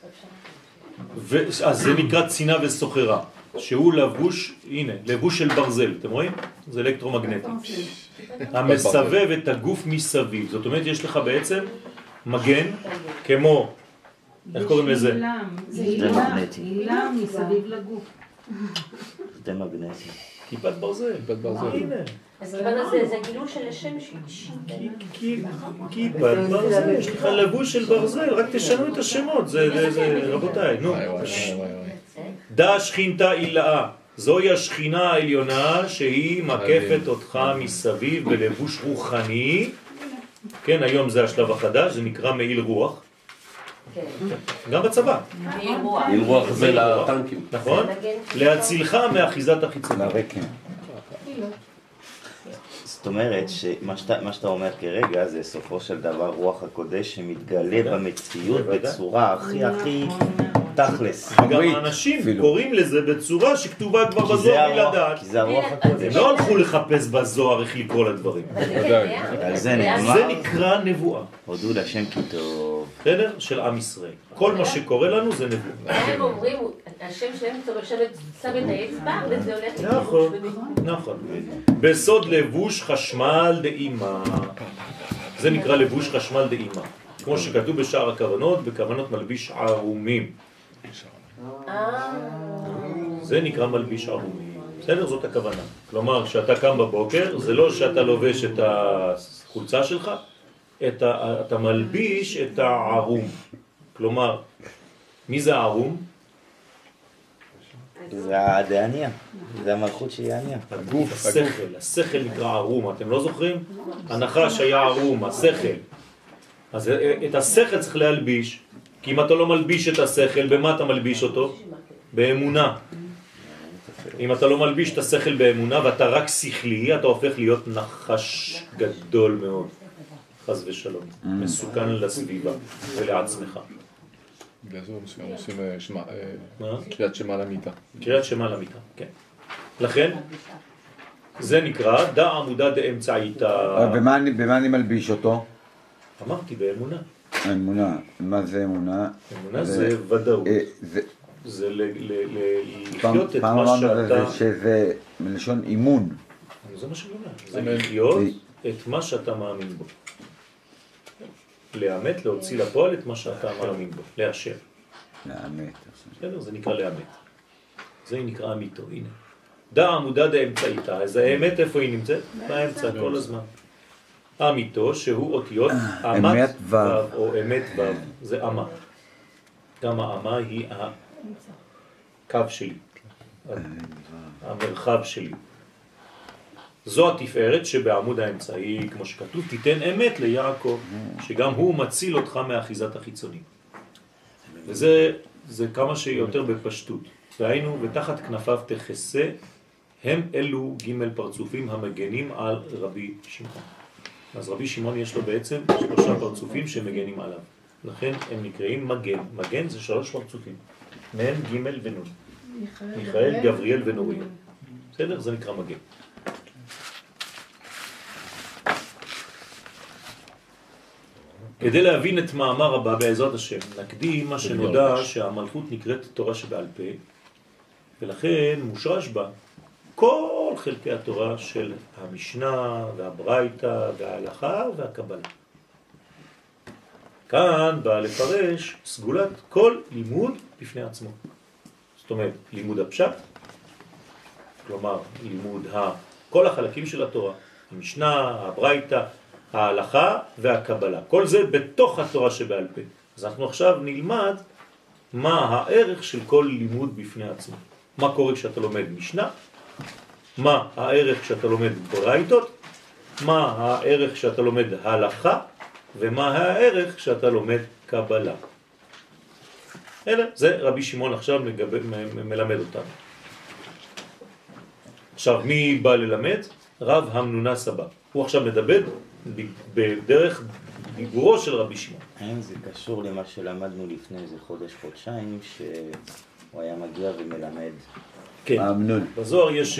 אז זה נקרא צינה וסוחרה, שהוא לבוש, הנה, לבוש של ברזל, אתם רואים? זה אלקטרומגנטי. המסבב את הגוף מסביב, זאת אומרת יש לך בעצם מגן כמו, איך קוראים לזה? זה עילם מסביב לגוף. זה מגנטי. כיפת ברזל. כיפת ברזל. הנה. אז קיבלנו זה גילוי של השם כיפת ברזל, יש לך לבוש של ברזל, רק תשנו את השמות, זה רבותיי, נו. דה שכינתה אילאה, זוהי השכינה העליונה שהיא מקפת אותך מסביב בלבוש רוחני. כן, היום זה השלב החדש, זה נקרא מעיל רוח. גם בצבא. עם רוח זה לטנקים. נכון? להצילך מאחיזת החיצון. לרקם. זאת אומרת שמה שאתה אומר כרגע זה סופו של דבר רוח הקודש שמתגלה במציאות בצורה הכי תכלס. גם האנשים קוראים לזה בצורה שכתובה כבר בזוהר בלי לדעת. כי זה הרוח הקודש. לא הלכו לחפש בזוהר איך לקרוא לדברים. זה נאמר. זה נקרא נבואה. הודו להשם כי טוב. בסדר? של עם ישראל. כל מה שקורה לנו זה נבואה. הם אומרים, השם שלהם שם את האצבע וזה הולך נכון, נכון. בסוד לבוש חשמל דאימה. זה נקרא לבוש חשמל דאימה. כמו שכתוב בשער הכוונות, בכוונות מלביש ערומים. זה נקרא מלביש ערומים. בסדר? זאת הכוונה. כלומר, כשאתה קם בבוקר, זה לא שאתה לובש את החולצה שלך, אתה מלביש את הערום. כלומר, מי זה הערום? זה הדעניה, זה המלכות שהיא העניה. הגוף, השכל נקרא ערום, אתם לא זוכרים? הנחש היה ערום, השכל. אז את השכל צריך להלביש, כי אם אתה לא מלביש את השכל, במה אתה מלביש אותו? באמונה. אם אתה לא מלביש את השכל באמונה ואתה רק שכלי, אתה הופך להיות נחש גדול מאוד. חס ושלום. מסוכן לסביבה ולעצמך. בגלל זה עושים קריאת שמע למיטה. קריאת שמע למיטה, כן. לכן, זה נקרא דע עמודה דאמצעיתא. במה אני מלביש אותו? אמרתי, באמונה. אמונה. מה זה אמונה? אמונה זה ודאות. זה לחיות את מה שאתה... שזה מלשון אימון. זה מה שאני אומר. זה לחיות את מה שאתה מאמין בו. לאמת, להוציא לפועל את מה שאתה מאמין בו. לאשר. לאמת. בסדר? זה נקרא לאמת. זה נקרא אמיתו, הנה. דע עמודה דאמצעיתא. אז האמת איפה היא נמצאת? באמצע כל הזמן. אמיתו שהוא אותיות אמת ו' או אמת ו', זה אמה. גם האמה היא הקו שלי, המרחב שלי. זו התפארת שבעמוד האמצעי, כמו שכתוב, תיתן אמת ליעקב, שגם הוא מציל אותך מאחיזת החיצונים. וזה כמה שיותר בפשטות. והיינו, ותחת כנפיו תכסה, הם אלו ג' פרצופים המגנים על רבי שמעון. אז רבי שמעון יש לו בעצם 3 פרצופים שמגנים עליו. לכן הם נקראים מגן. מגן זה 3 פרצופים. מהם ג' ונון. מיכאל, גבריאל ונוריה. בסדר? זה נקרא מגן. כדי להבין את מאמר הבא בעזרת השם, נקדים מה שנודע שהמלכות נקראת תורה שבעל פה, ולכן מושרש בה כל חלקי התורה של המשנה והברייתא וההלכה והקבלה. כאן בא לפרש סגולת כל לימוד בפני עצמו. זאת אומרת, לימוד הפשט, כלומר לימוד כל החלקים של התורה, המשנה, הברייתא, ההלכה והקבלה. כל זה בתוך התורה שבעל פה. אז אנחנו עכשיו נלמד מה הערך של כל לימוד בפני עצמו. מה קורה כשאתה לומד משנה, מה הערך כשאתה לומד ברייתות, מה הערך כשאתה לומד הלכה, ומה הערך כשאתה לומד קבלה. זה רבי שמעון עכשיו מלמד אותנו. עכשיו, מי בא ללמד? רב המנונה סבא. הוא עכשיו מדבר בדרך דיבורו של רבי שמעון. האם זה קשור למה שלמדנו לפני איזה חודש-חודשיים, שהוא היה מגיע ומלמד? כן, בזוהר יש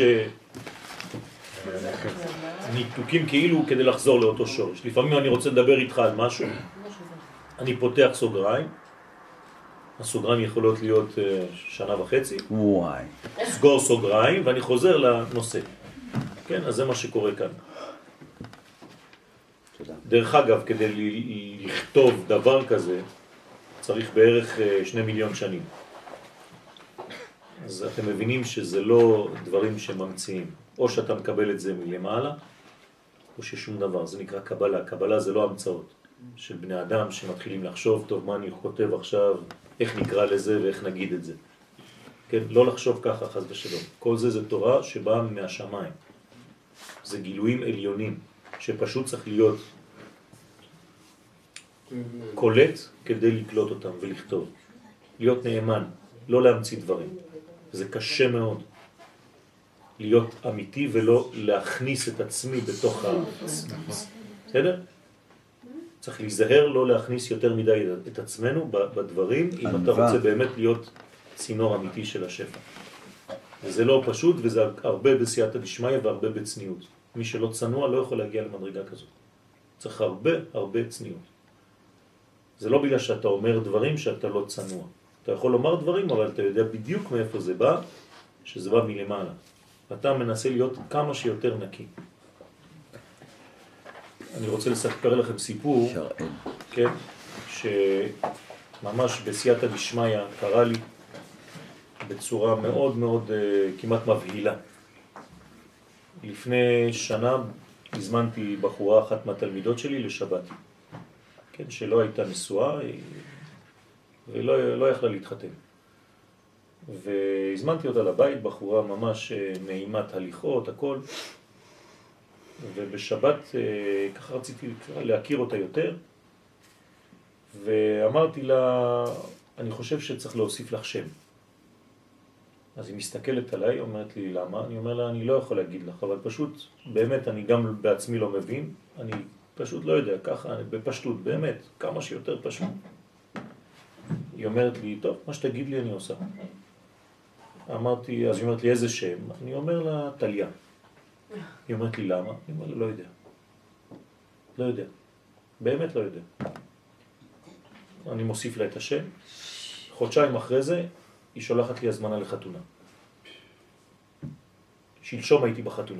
ניתוקים כאילו כדי לחזור לאותו שורש. לפעמים אני רוצה לדבר איתך על משהו, אני פותח סוגריים, הסוגריים יכולות להיות 1.5 שנה, סגור סוגריים ואני חוזר לנושא. כן, אז זה מה שקורה כאן. דרך אגב, כדי לכתוב דבר כזה, צריך בערך 2 מיליון שנים. אז אתם מבינים שזה לא דברים שממציאים. או שאתה מקבל את זה מלמעלה, או ששום דבר. זה נקרא קבלה. קבלה זה לא המצאות של בני אדם שמתחילים לחשוב, טוב, מה אני כותב עכשיו, איך נקרא לזה ואיך נגיד את זה. כן, לא לחשוב ככה, חס ושלום. כל זה זה תורה שבאה מהשמיים. זה גילויים עליונים, שפשוט צריך להיות קולט כדי לקלוט אותם ולכתוב. להיות נאמן, לא להמציא דברים. זה קשה מאוד. להיות אמיתי ולא להכניס את עצמי בתוך בסדר? צריך להיזהר לא להכניס יותר מדי את עצמנו בדברים, אם אתה רוצה באמת להיות צינור אמיתי של השפע. וזה לא פשוט, וזה הרבה בסייעתא דשמיא והרבה בצניעות. מי שלא צנוע לא יכול להגיע למדרגה כזאת. צריך הרבה צניעות. זה לא בגלל שאתה אומר דברים שאתה לא צנוע. אתה יכול לומר דברים, אבל אתה יודע בדיוק מאיפה זה בא, שזה בא מלמעלה. אתה מנסה להיות כמה שיותר נקי. אני רוצה לספר לכם סיפור, כן, שממש בסייעתא דשמיא קרה לי בצורה מאוד מאוד כמעט מבהילה. לפני שנה הזמנתי בחורה אחת מהתלמידות שלי לשבת, כן, שלא הייתה נשואה ולא יכלה להתחתן. והזמנתי אותה לבית, בחורה ממש נעימת הליכות, הכל. ובשבת ככה רציתי להכיר אותה יותר, ואמרתי לה, אני חושב שצריך להוסיף לך שם. אז היא מסתכלת עליי, אומרת לי למה? אני אומר לה, אני לא יכול להגיד לך, אבל פשוט, באמת, אני גם בעצמי לא מבין, אני פשוט לא יודע, ככה, בפשטות, באמת, כמה שיותר פשוט. היא אומרת לי, טוב, מה שתגיד לי אני עושה. אמרתי, אז היא אומרת לי, איזה שם? אני אומר לה, טליה. היא אומרת לי, למה? אני אומר לה, לא יודע. לא יודע. באמת לא יודע. אני מוסיף לה את השם. חודשיים אחרי זה, היא שולחת לי הזמנה לחתונה. שלשום הייתי בחתונה.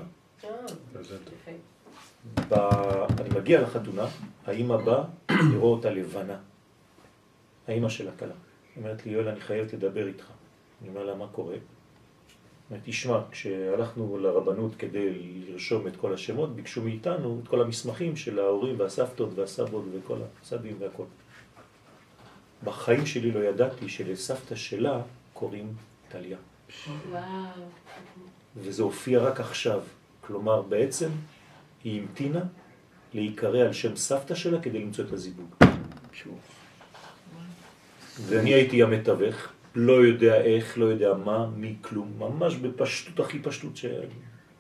אני מגיע לחתונה, האמא באה לראות אותה לבנה. האמא של הכלה. היא אומרת לי, יואל, אני חייבת לדבר איתך. אני אומר לה, מה קורה? תשמע, כשהלכנו לרבנות כדי לרשום את כל השמות, ביקשו מאיתנו את כל המסמכים של ההורים והסבתות והסבות וכל הסבים והכל. בחיים שלי לא ידעתי שלסבתא שלה קוראים טליה. וזה הופיע רק עכשיו. כלומר, בעצם היא המתינה להיקרא על שם סבתא שלה כדי למצוא את הזיווג. ואני הייתי המתווך. לא יודע איך, לא יודע מה, מי כלום, ממש בפשטות, הכי פשטות שהיה לי.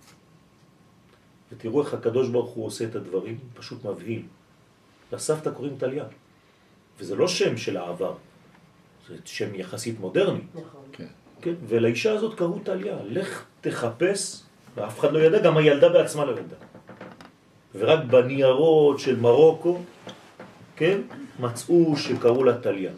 ותראו איך הקדוש ברוך הוא עושה את הדברים, פשוט מבהיל. לסבתא קוראים טליה, וזה לא שם של העבר, זה שם יחסית מודרני. נכון. כן? ולאישה הזאת קראו טליה, לך תחפש, ואף אחד לא ידע, גם הילדה בעצמה לא ידע. ורק בניירות של מרוקו, כן, מצאו שקראו לה טליה.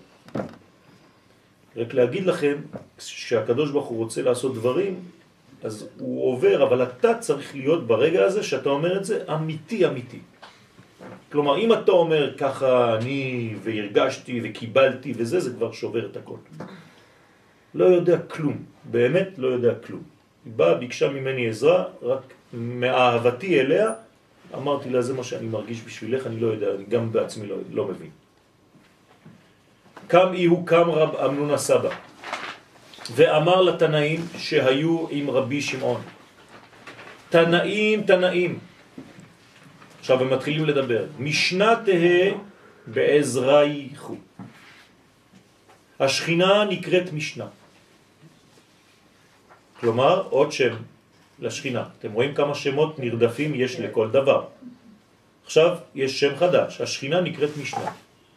רק להגיד לכם שהקדוש ברוך הוא רוצה לעשות דברים, אז הוא עובר, אבל אתה צריך להיות ברגע הזה שאתה אומר את זה אמיתי. כלומר, אם אתה אומר ככה אני והרגשתי וקיבלתי וזה, זה כבר שובר את הכל. לא יודע כלום, באמת לא יודע כלום. היא באה, ביקשה ממני עזרה, רק מאהבתי אליה, אמרתי לה, זה מה שאני מרגיש בשבילך, אני לא יודע, אני גם בעצמי לא מבין. קם רב אמנון הסבא ואמר לתנאים שהיו עם רבי שמעון, תנאים. עכשיו הם מתחילים לדבר. משנה תהה בעזרייכו. השכינה נקראת משנה. כלומר, עוד שם לשכינה. אתם רואים כמה שמות נרדפים יש לכל דבר. עכשיו יש שם חדש. השכינה נקראת משנה.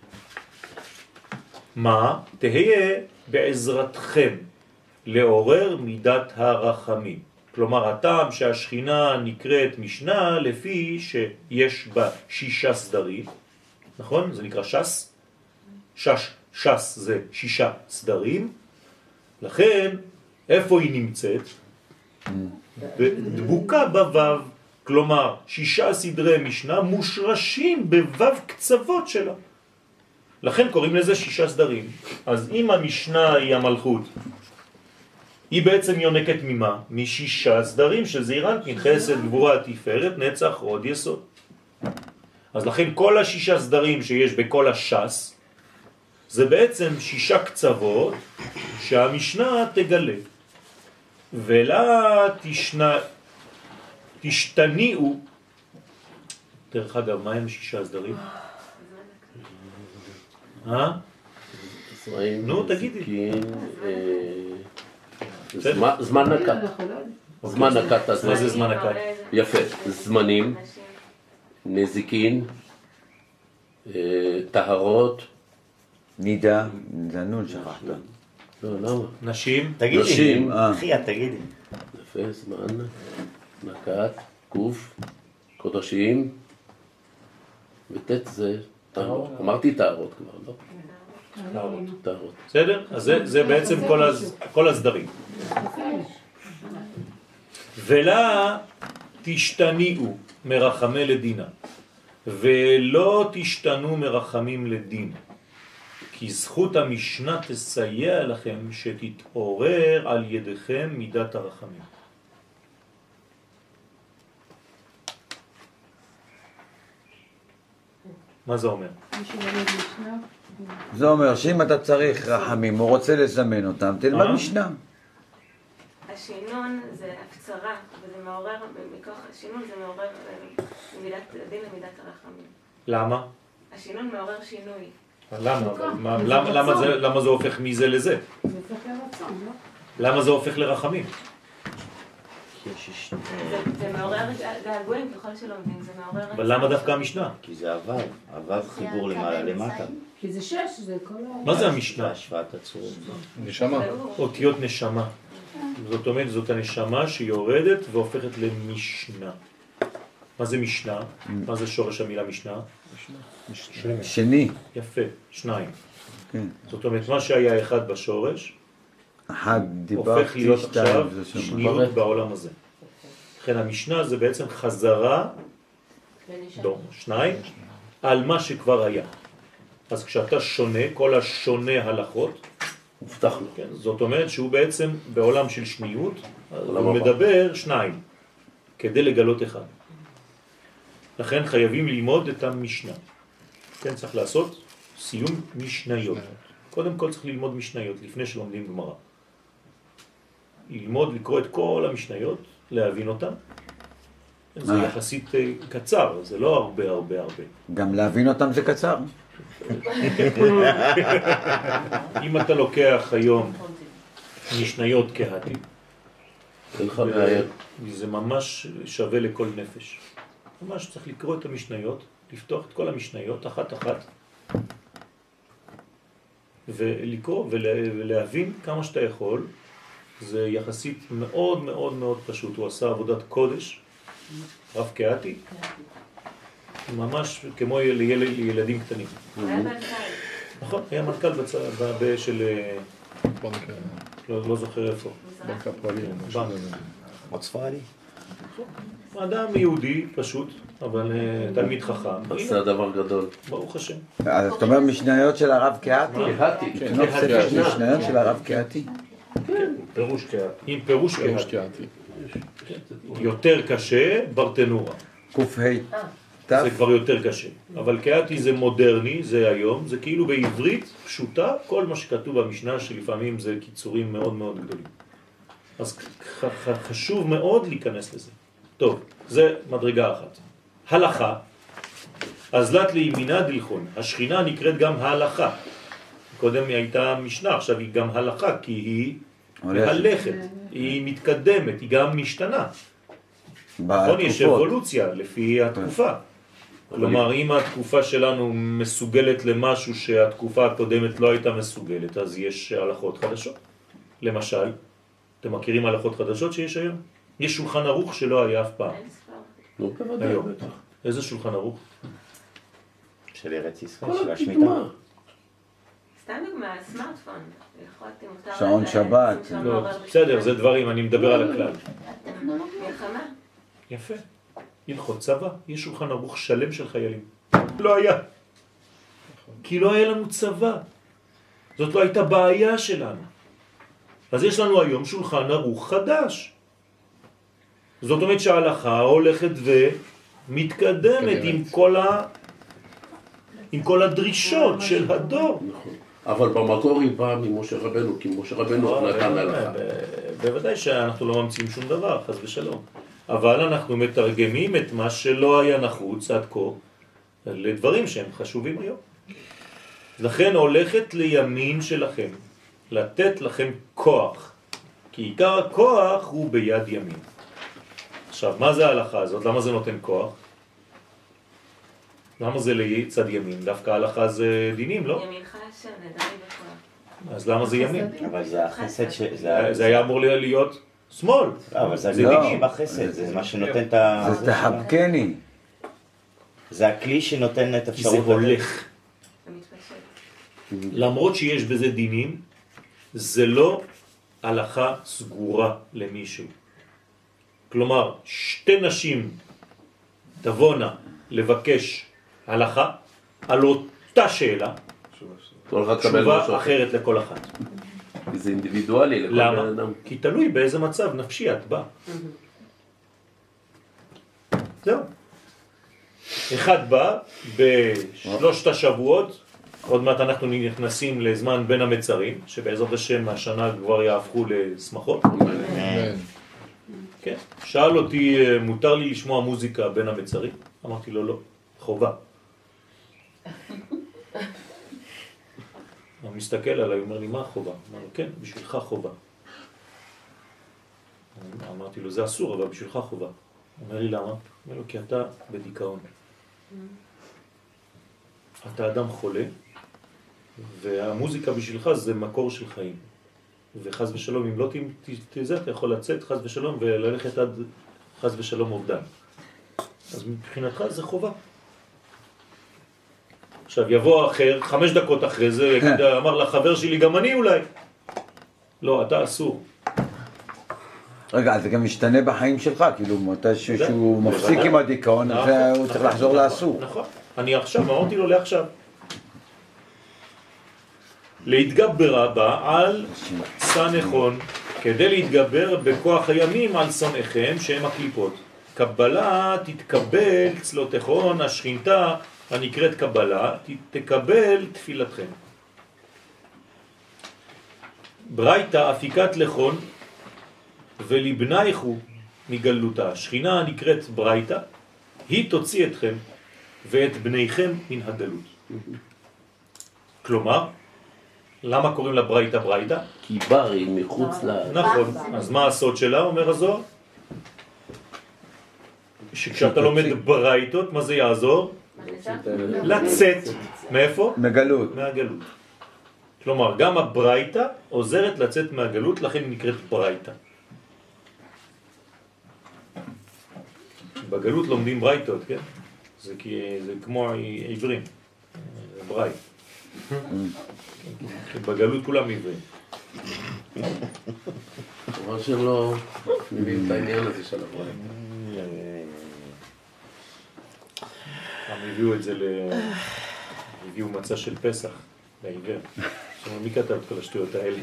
מה? תהיה בעזרתכם לעורר מידת הרחמים. כלומר, הטעם שהשכינה נקראת משנה לפי שיש בה 6 סדרים, נכון? זה נקרא שס. שס זה 6 סדרים. לכן, איפה היא נמצאת? דבוקה בוו. כלומר, 6 סדרי משנה מושרשים בוו קצוות שלה. לכן קוראים לזה 6 סדרים. אז אם המשנה היא המלכות, היא בעצם יונקת ממה? מ6 סדרים של זעירנטין, חסד, גבורה, תפארת, נצח, הוד, יסוד. אז לכן כל 6 סדרים שיש בכל הש"ס, זה בעצם 6 קצוות שהמשנה תגלה. ולה תשתניעו. דרך אגב, מה הם 6 סדרים? זרעים, נו, תגידי. נזיקין, זמן נקט. זמן נקט הזה. מה זה זמן נקט? יפה. זמנים, נזיקין, טהרות. נידה, נון שכחת. לא, למה? נשים. תגידי, נשים. אחי, תגידי. יפה, זמן, נקט, גוף, קודשים, וט' זה טהרות. אמרתי טהרות כבר, לא? טהרות. בסדר? אז זה בעצם כל הסדרים. ולה תשתניעו מרחמי לדינה, ולא תשתנו מרחמים לדין, כי זכות המשנה תסייע לכם שתתעורר על ידיכם מידת הרחמים. מה זה אומר? זה אומר שאם אתה צריך רחמים, הוא רוצה לזמן אותם, תלמד משנה. השינון זה הפצרה, וזה מעורר, מכוח השינון זה מעורר ממידת הדין למידת הרחמים. למה? השינון מעורר שינוי. למה זה הופך מזה לזה? זה הופך לרצון, לא? למה זה הופך לרחמים? זה מעורר געגועים ככל שלומדים, זה מעורר... אבל למה דווקא המשנה? כי זה עבר חיבור למעלה למטה. כי זה 6, זה כל ה... מה זה המשנה? השוואת הצורות. נשמה. אותיות נשמה. זאת אומרת, זאת הנשמה שיורדת והופכת למשנה. מה זה משנה? מה זה שורש המילה משנה? שני. יפה, 2. כן. זאת אומרת, מה שהיה אחד בשורש, אחד דיבר, הופך להיות עכשיו זה שניות בעולם הזה. לכן המשנה זה בעצם חזרה, לא, 2, על מה שכבר היה. אז כשאתה שונה, כל השונה הלכות, הובטח לו. כן, זאת אומרת שהוא בעצם בעולם של שניות, הוא מדבר 2, כדי לגלות אחד. לכן חייבים ללמוד את המשנה. כן, צריך לעשות סיום משניות. קודם כל צריך ללמוד משניות, לפני שלומדים גמרא. ללמוד, לקרוא את כל המשניות, להבין אותן. זה יחסית קצר, זה לא הרבה. גם להבין אותם זה קצר. אם אתה לוקח היום משניות כהתי, זה ממש שווה לכל נפש. ממש צריך לקרוא את המשניות, לפתוח את כל המשניות, אחת, ולקרוא ולהבין כמה שאתה יכול. זה יחסית מאוד מאוד מאוד פשוט. הוא עשה עבודת קודש, רב קהתי, ממש כמו לילדים קטנים. היה מנכ"ל. נכון, היה מנכ"ל של... לא זוכר איפה. בנק הפועלים. עוד ספרדי? אדם יהודי פשוט, אבל תלמיד חכם. עשה דבר גדול. ברוך השם. אז אתה אומר משניות של הרב קהתי? קהתי. משניות של הרב קהתי? כן, פירוש קהתי. עם פירוש קהתי. יותר קשה, ברטנורה. ק"ה. זה כבר יותר קשה. אבל קהתי זה מודרני, זה היום, זה כאילו בעברית פשוטה, כל מה שכתוב במשנה שלפעמים זה קיצורים מאוד מאוד גדולים. אז חשוב מאוד להיכנס לזה. טוב, זה מדרגה אחת. הלכה, אז לת לימינה דלחון. השכינה נקראת גם ההלכה. קודם היא הייתה משנה, עכשיו היא גם הלכה, כי היא מהלכת, היא מתקדמת, היא גם משתנה. נכון, יש אבולוציה לפי התקופה. כלומר, אם התקופה שלנו מסוגלת למשהו שהתקופה הקודמת לא הייתה מסוגלת, אז יש הלכות חדשות. למשל, אתם מכירים הלכות חדשות שיש היום? יש שולחן ערוך שלא היה אף פעם. נו, בוודאי. איזה שולחן ערוך? של ארץ ישראל, של השמיטה. סתם דוגמה, סמארטפון. שעון שבת. לא, בסדר, זה דברים, אני מדבר על הכלל. מלחמה. יפה. הלכות צבא, יש שולחן ערוך שלם של חיילים. לא היה. כי לא היה לנו צבא. זאת לא הייתה בעיה שלנו. אז יש לנו היום שולחן ערוך חדש. זאת אומרת שההלכה הולכת ומתקדמת עם כל הדרישות של הדור. אבל במקור היא באה ממשה רבנו, כי משה רבנו נתן הלכה. בוודאי שאנחנו לא ממציאים שום דבר, חס ושלום. אבל אנחנו מתרגמים את מה שלא היה נחוץ עד כה לדברים שהם חשובים היום. לכן הולכת לימין שלכם, לתת לכם כוח, כי עיקר הכוח הוא ביד ימין. עכשיו, מה זה ההלכה הזאת? למה זה נותן כוח? למה זה לצד ימין? דווקא ההלכה זה דינים, לא? ימינך השם, נדע לי בכוח. אז למה זה ימין? אבל זה החסד זה היה אמור להיות שמאל. אבל זה זה לא דינים. בחסד, זה מה שנותן את ה... זה תחבקני. זה הכלי שנותן את כי אפשרות... זה הולך. זה מתפשט. למרות שיש בזה דינים, זה לא הלכה סגורה למישהו. כלומר, שתי נשים תבונה לבקש הלכה על אותה שאלה, כל אחד קבל תשובה משהו אחר. אחרת לכל אחת. זה אינדיבידואלי לכל למה? בן אדם. כי תלוי באיזה מצב נפשי את בא. זהו. אחד בא בשלושת השבועות, עוד מעט אנחנו נכנסים לזמן בין המצרים, שבעזרת השם השנה כבר יהפכו לשמחות. כן. שאל אותי, מותר לי לשמוע מוזיקה בין המצרים? אמרתי לו לא, חובה. הוא מסתכל עליי, הוא אומר לי, מה חובה? אמר לו, כן, בשבילך חובה. אמרתי לו, זה אסור, אבל בשבילך חובה. הוא אומר לי, למה? אומר לו, כי אתה בדיכאון. אתה אדם חולה, והמוזיקה בשבילך זה מקור של חיים. וחז ושלום, אם לא תזה, אתה יכול לצאת חז ושלום וללכת עד חז ושלום אובדן. אז מבחינתך זה חובה. עכשיו יבוא אחר, 5 דקות אחרי זה, יגיד, אמר לחבר שלי, גם אני אולי. לא, אתה אסור. רגע, זה גם משתנה בחיים שלך, כאילו, מתי שהוא מפסיק עם הדיכאון, אז הוא צריך לחזור לאסור. נכון. אני עכשיו, אמרתי לו לעכשיו. להתגבר הבא על סנכון, כדי להתגבר בכוח הימים על סונאיכם שהם הקליפות. קבלה תתקבל צלותיכון, השכינתה הנקראת קבלה, תקבל תפילתכם. ברייתא אפיקת לכון ולבנייכו מגלותה. שכינה הנקראת ברייתא, היא תוציא אתכם ואת בניכם מן הגלות. כלומר, למה קוראים לה ברייתא ברייתא? כי בר היא מחוץ ל... נכון. אז מה הסוד שלה, אומר הזוהר? שכשאתה לומד ברייתות, מה זה יעזור? לצאת. מאיפה? מגלות. מהגלות. כלומר, גם הברייתא עוזרת לצאת מהגלות, לכן היא נקראת ברייתא. בגלות לומדים ברייתות, כן? זה כמו עברים. זה ברייתא. בגלות כולם עברים. כלומר שהם לא מביאים את העניין הזה של הברייתא. הם הביאו את זה הביאו מצע של פסח לעיוור. מי כתב את כל השטויות האלה?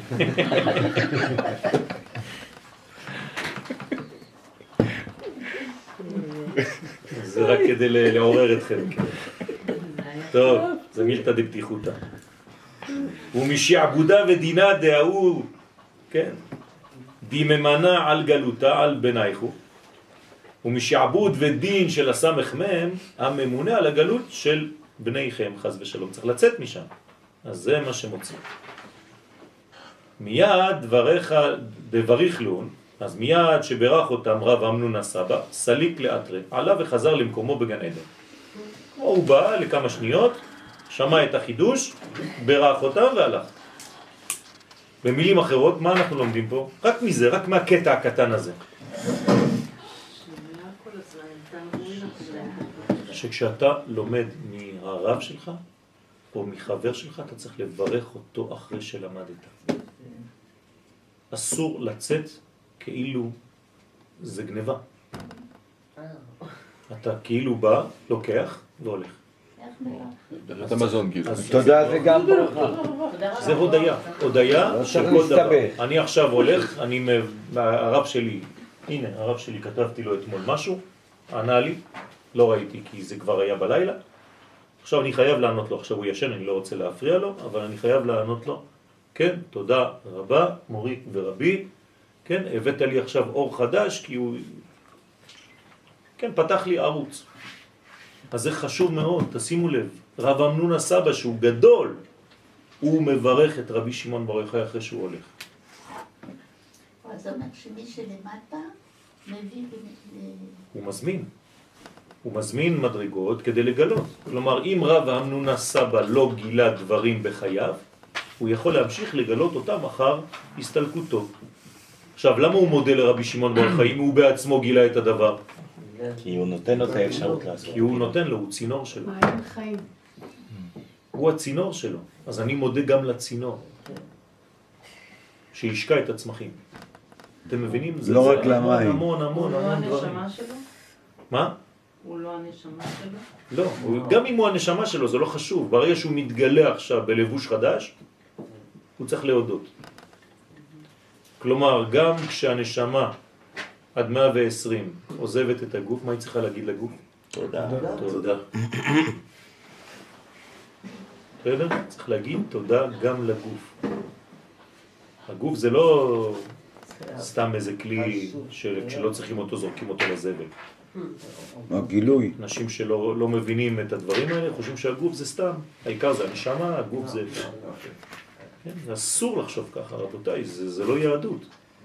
זה רק כדי לעורר אתכם. טוב, זה מילתא דפתיחותא. ומשעבודה ודינה דהוא, כן? דיממנה על גלותה על בנייכו. ומשעבוד ודין של הסמך מם, הממונה על הגלות של בניכם, חס ושלום. צריך לצאת משם. אז זה מה שמוציא. מיד דבריך בבריך לון, אז מיד שברך אותם רב אמנון הסבא, סליק לאתרי, עלה וחזר למקומו בגן עדן. הוא בא לכמה שניות, שמע את החידוש, ברך אותם והלך. במילים אחרות, מה אנחנו לומדים פה? רק מזה, רק מהקטע הקטן הזה. שכשאתה לומד מהרב שלך, או מחבר שלך, אתה צריך לברך אותו אחרי שלמדת. אסור לצאת כאילו זה גניבה. אתה כאילו בא, לוקח והולך. את המזון כאילו. תודה זה גם ברכה. זה הודיה, הודיה של כל דבר. להסתבך. אני עכשיו הולך, הרב שלי, הנה הרב שלי, כתבתי לו אתמול משהו, ענה לי, לא ראיתי כי זה כבר היה בלילה, עכשיו אני חייב לענות לו, עכשיו הוא ישן, אני לא רוצה להפריע לו, אבל אני חייב לענות לו, כן, תודה רבה, מורי ורבי, כן, הבאת לי עכשיו אור חדש, כי הוא, כן, פתח לי ערוץ. אז זה חשוב מאוד, תשימו לב, רב אמנון הסבא שהוא גדול, הוא מברך את רבי שמעון בר יוחאי אחרי שהוא הולך. אז זה אומר שמי שלמטה מביא... הוא מזמין מדרגות כדי לגלות. כלומר, אם רב האמנונה סבא לא גילה דברים בחייו, הוא יכול להמשיך לגלות אותם אחר הסתלקותו. עכשיו, למה הוא מודה לרבי שמעון בר יוחאי אם הוא בעצמו גילה את הדבר? כי הוא נותן לו את האפשרות לעשות. כי הוא נותן לו, הוא צינור שלו. מעיין חיים. הוא הצינור שלו. אז אני מודה גם לצינור. שישקע את הצמחים. אתם מבינים? לא רק למים. המון הוא לא דברים. הנשמה שלו? מה? הוא לא הנשמה שלו? לא, גם אם הוא הנשמה שלו, זה לא חשוב. ברגע שהוא מתגלה עכשיו בלבוש חדש, הוא צריך להודות. כלומר, גם כשהנשמה עד 120 עוזבת את הגוף, מה היא צריכה להגיד לגוף? תודה. תודה. בסדר? צריך להגיד תודה גם לגוף. הגוף זה לא סתם איזה כלי שכשלא צריכים אותו זורקים אותו לזבל. הגילוי. אנשים שלא מבינים את הדברים האלה חושבים שהגוף זה סתם. העיקר זה הנשמה, הגוף זה... כן? אסור לחשוב ככה, רבותיי, זה לא יהדות.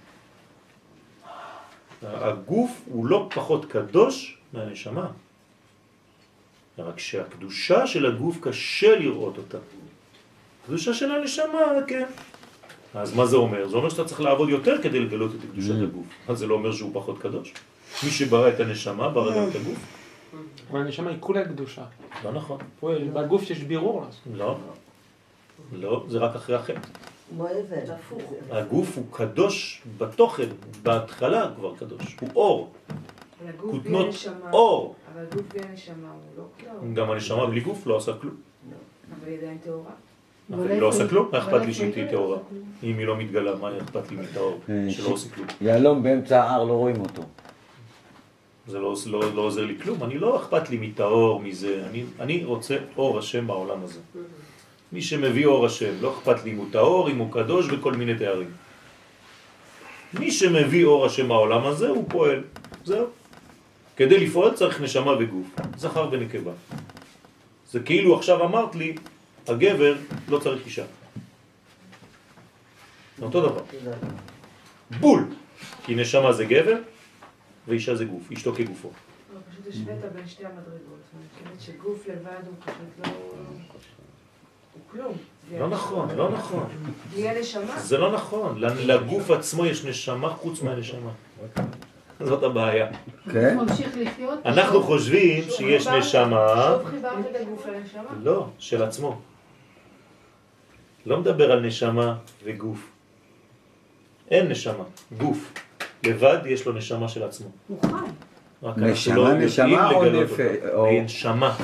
הגוף הוא לא פחות קדוש מהנשמה. רק שהקדושה של הגוף קשה לראות אותה. קדושה של הנשמה, כן. אז מה זה אומר? זה אומר שאתה צריך לעבוד יותר כדי לגלות את קדושת הגוף. אז זה לא אומר שהוא פחות קדוש. מי שברא את הנשמה, ברא גם את הגוף. אבל הנשמה היא כולה קדושה. לא נכון. בגוף יש בירור. לא. לא, זה רק אחרי החטא. הגוף הוא קדוש בתוכן, בהתחלה כבר קדוש. הוא אור. כותנות אור. אבל הגוף בלי הנשמה הוא לא כלום. גם הנשמה בלי גוף לא עושה כלום. אבל היא עדיין טהורה. אבל היא לא עושה כלום, מה אכפת לי שהיא תהיה טהורה? אם היא לא מתגלה, מה אכפת לי מטהור? שלא עושה כלום. יעלום באמצע ההר, לא רואים אותו. זה לא עוזר לי כלום, אני לא אכפת לי מטהור, מזה, אני רוצה אור השם בעולם הזה. מי שמביא אור השם, לא אכפת לי אם הוא טהור, אם הוא קדוש וכל מיני תארים. מי שמביא אור השם בעולם הזה, הוא פועל. זהו. כדי לפעול צריך נשמה וגוף, זכר ונקבה. זה כאילו עכשיו אמרת לי, הגבר לא צריך אישה. אותו דבר. בול! כי נשמה זה גבר, ואישה זה גוף, אשתו כגופו. פשוט השווית בין שתי המדרגות. אני חושבת שגוף לבד הוא פשוט לא... הוא כלום. לא נכון, לא נכון. בלי הנשמה. זה לא נכון. לגוף עצמו יש נשמה חוץ מהנשמה. זאת הבעיה. כן? אנחנו חושבים שיש נשמה... שוב חיברת את הגוף לנשמה? לא, של עצמו. לא מדבר על נשמה וגוף. אין נשמה, גוף. לבד יש לו נשמה של עצמו. הוא חי. נשמה או נפש? נשמה.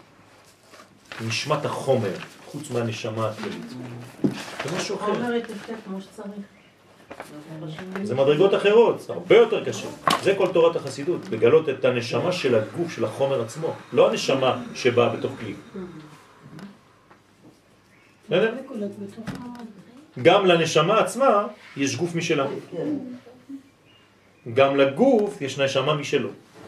נשמת החומר, חוץ מהנשמה הכללית. זה משהו אחר. החומר יתפקד כמו שצריך. זה מדרגות אחרות, זה הרבה יותר קשה. זה כל תורת החסידות, לגלות את הנשמה של הגוף, של החומר עצמו. לא הנשמה שבאה בתוך כלי. גם לנשמה עצמה יש גוף משלה. גם לגוף יש נשמה משלו.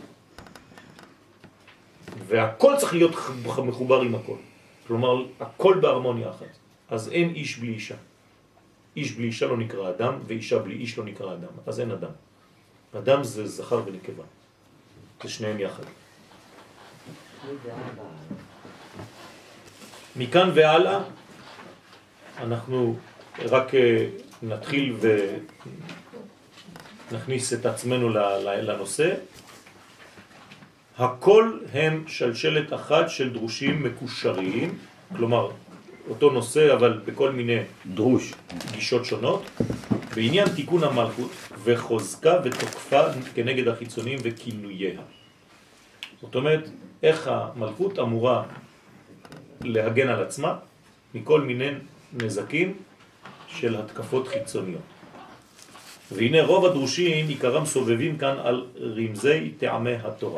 והכל צריך להיות מחובר עם הכל. כלומר, הכל בהרמוניה אחת. אז אין איש בלי אישה. איש בלי אישה לא נקרא אדם, ואישה בלי איש לא נקרא אדם. אז אין אדם. אדם זה זכר ונקבה. זה שניהם יחד. מכאן והלאה, אנחנו רק נתחיל ונכניס את עצמנו לנושא. הכל הם שלשלת אחת של דרושים מקושרים, כלומר, אותו נושא אבל בכל מיני דרוש גישות שונות, בעניין תיקון המלכות וחוזקה ותוקפה כנגד החיצונים וכינוייה. זאת אומרת, איך המלכות אמורה להגן על עצמה מכל מיני נזקים של התקפות חיצוניות. והנה רוב הדרושים עיקרם סובבים כאן על רמזי טעמי התורה.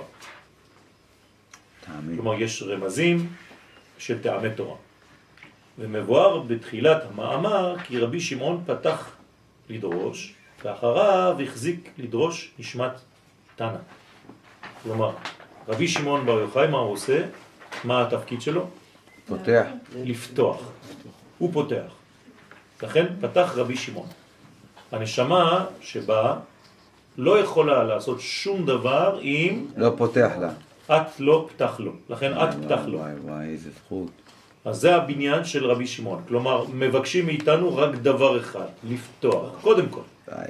כלומר, יש רמזים של טעמי תורה. ומבואר בתחילת המאמר כי רבי שמעון פתח לדרוש, ואחריו החזיק לדרוש נשמת תנא. כלומר, רבי שמעון בר יוחאי, מה הוא עושה? מה התפקיד שלו? פותח. לפתוח. הוא פותח. לכן פתח רבי שמעון. הנשמה שבה לא יכולה לעשות שום דבר אם לא פותח לה. את לא פתח לו. לכן את פתח לו. וואי, איזה זכות. אז זה הבניין של רבי שמעון. כלומר, מבקשים מאיתנו רק דבר אחד, לפתוח, קודם כל.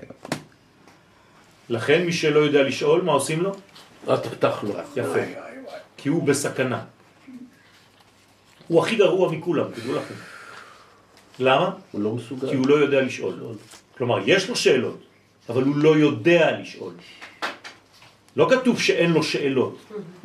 לכן מי שלא יודע לשאול, מה עושים לו? את פתח לו. יפה. כי הוא בסכנה. הוא הכי גרוע מכולם, תדעו לכם. למה? הוא לא מסוגל. כי הוא לא יודע לשאול. כלומר, יש לו שאלות, אבל הוא לא יודע לשאול. לא כתוב שאין לו שאלות.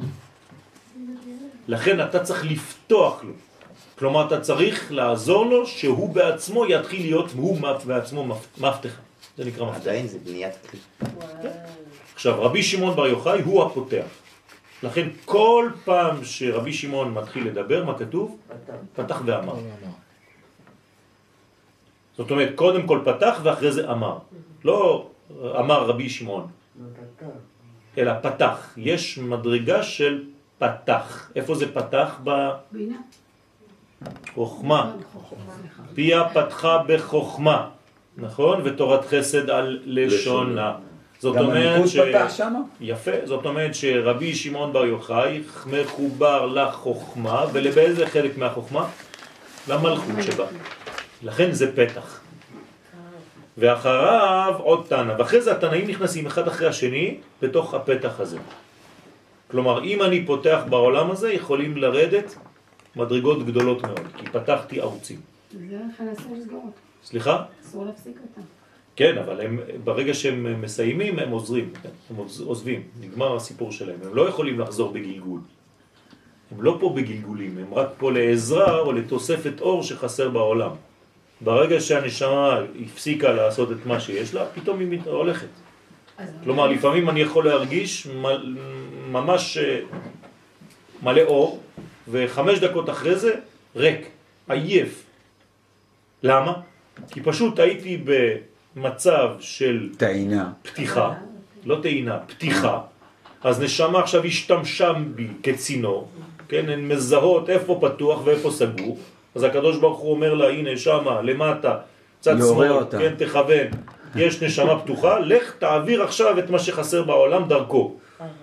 לכן אתה צריך לפתוח לו. כלומר, אתה צריך לעזור לו שהוא בעצמו יתחיל להיות, הוא בעצמו מפתח. זה נקרא מפתח. עדיין זה בניית כלי. עכשיו, רבי שמעון בר יוחאי הוא הפותח. לכן כל פעם שרבי שמעון מתחיל לדבר, מה כתוב? פתח ואמר. זאת אומרת, קודם כל פתח ואחרי זה אמר. לא אמר רבי שמעון, אלא פתח. יש מדרגה של פתח. איפה זה פתח? בינה. חוכמה. פיה פתחה בחוכמה. נכון? ותורת חסד על לשונה. זאת אומרת יפה, זאת אומרת שרבי שמעון בר יוחאי מחובר לחוכמה, ולבאיזה חלק מהחוכמה? למלכות שבה. לכן זה פתח. ואחריו עוד תנא, ואחרי זה התנאים נכנסים אחד אחרי השני בתוך הפתח הזה. כלומר, אם אני פותח בעולם הזה, יכולים לרדת מדרגות גדולות מאוד, כי פתחתי ערוצים. זה לכן אסור לסגור אותם. סליחה? אסור להפסיק אותם. כן, אבל הם, ברגע שהם מסיימים, הם עוזרים, הם עוזבים, נגמר הסיפור שלהם. הם לא יכולים לחזור בגלגול. הם לא פה בגלגולים, הם רק פה לעזרה או לתוספת אור שחסר בעולם. ברגע שהנשמה הפסיקה לעשות את מה שיש לה, פתאום היא הולכת. כלומר, לפעמים אני יכול להרגיש ממש מלא אור, ו5 דקות אחרי זה ריק, עייף. למה? כי פשוט הייתי במצב של טעינה. פתיחה, לא טעינה, פתיחה. אז נשמה עכשיו השתמשה בי כצינור, כן? הן מזהות איפה פתוח ואיפה סגור. אז הקדוש ברוך הוא אומר לה, הנה שמה, למטה, צד שמאל, כן, תכוון. יש נשמה פתוחה, לך תעביר עכשיו את מה שחסר בעולם דרכו.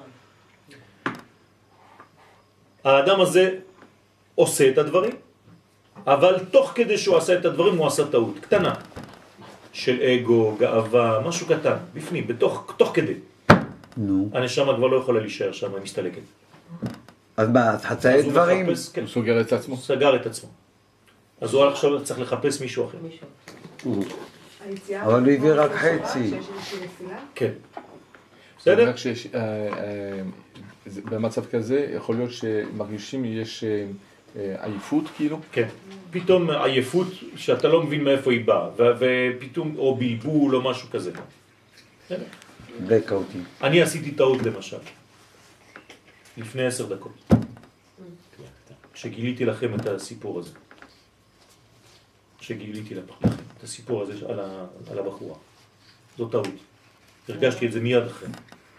האדם הזה עושה את הדברים, אבל תוך כדי שהוא עשה את הדברים הוא עשה טעות קטנה של אגו, גאווה, משהו קטן, בפנים, תוך כדי. הנשמה כבר לא יכולה להישאר שם, היא מסתלקת. אז מה, חצאי דברים? הוא סוגר את עצמו. סגר את עצמו. אז הוא עכשיו צריך לחפש מישהו אחר. אבל הוא הביא רק חצי. כן. בסדר? במצב כזה יכול להיות שמרגישים יש עייפות כאילו? כן. פתאום עייפות שאתה לא מבין מאיפה היא באה, ופתאום או בלבול או משהו כזה. בקאוטים. אני עשיתי טעות למשל. לפני 10 דקות. כשגיליתי לכם את הסיפור הזה. כשגיליתי לכם את הסיפור הזה על הבחורה. זו טעות. הרגשתי את זה מיד אחרי.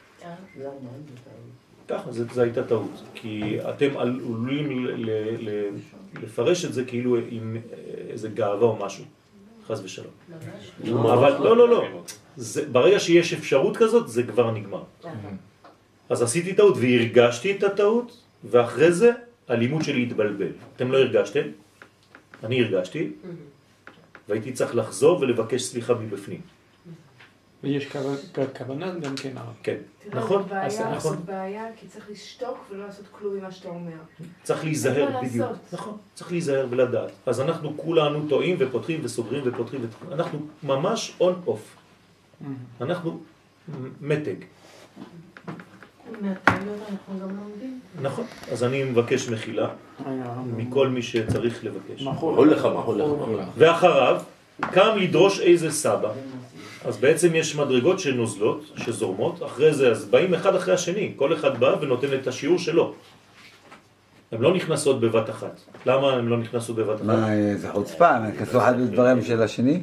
ככה, זו הייתה טעות. כי אתם עלולים לפרש את זה כאילו עם איזה גאווה או משהו. חס ושלום. אבל לא. ברגע שיש אפשרות כזאת, זה כבר נגמר. אז עשיתי טעות והרגשתי את הטעות, ואחרי זה הלימוד שלי התבלבל. אתם לא הרגשתם? אני הרגשתי, והייתי צריך לחזור ולבקש סליחה מבפנים. ויש כוונה גם כן. כן, נכון? זאת בעיה, כי צריך לשתוק ולא לעשות כלום ממה שאתה אומר. צריך להיזהר בדיוק. נכון, צריך להיזהר ולדעת. אז אנחנו כולנו טועים ופותחים וסוגרים ופותחים. אנחנו ממש on off. אנחנו מתג. נכון, אז אני מבקש מחילה מכל מי שצריך לבקש. מחול לך. ואחריו קם לדרוש איזה סבא. אז בעצם יש מדרגות שנוזלות, שזורמות, אחרי זה אז באים אחד אחרי השני, כל אחד בא ונותן את השיעור שלו. הן לא נכנסות בבת אחת. למה הן לא נכנסות בבת אחת? מה, זה חוצפה, הם נכנסו אחד בדברים של השני?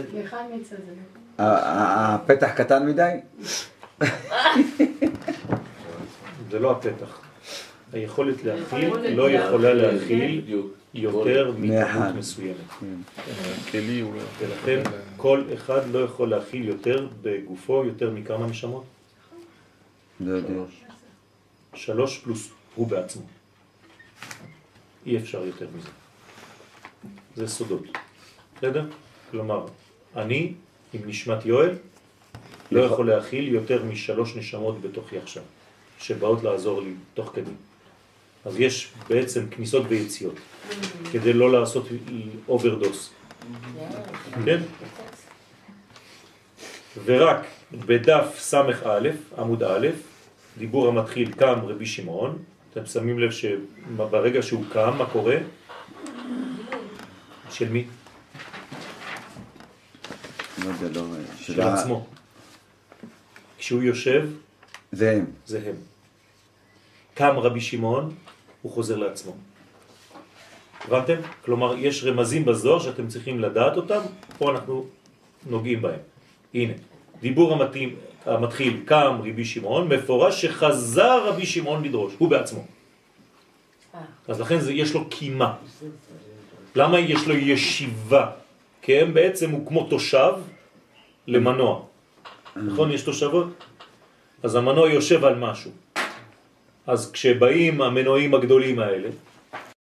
הפתח קטן מדי? זה לא הפתח. היכולת להכיל לא יכולה להכיל יותר מכמות מסוימת. כלי הוא לא... ולכן כל אחד לא יכול להכיל יותר בגופו יותר מכמה נשמות? לא יודע. 3 פלוס הוא בעצמו. אי אפשר יותר מזה. זה סודות. בסדר? כלומר, אני עם נשמת יואל לא יכול להכיל יותר מ3 נשמות בתוכי עכשיו, שבאות לעזור לי תוך כדי. אז יש בעצם כניסות ויציאות, כדי לא לעשות אוברדוס. כן? ורק בדף סמך א', עמוד א', דיבור המתחיל קם רבי שמעון, אתם שמים לב שברגע שהוא קם, מה קורה? של מי? של עצמו. כשהוא יושב, זה הם. זה הם. קם רבי שמעון, הוא חוזר לעצמו. הבנתם? כלומר, יש רמזים בזוהר שאתם צריכים לדעת אותם, פה אנחנו נוגעים בהם. הנה, דיבור המתחיל, קם רבי שמעון, מפורש שחזר רבי שמעון לדרוש, הוא בעצמו. אז לכן יש לו קימה. למה יש לו ישיבה? כי הם בעצם הוא כמו תושב למנוע. נכון? יש תושבות? אז המנוע יושב על משהו. אז כשבאים המנועים הגדולים האלה,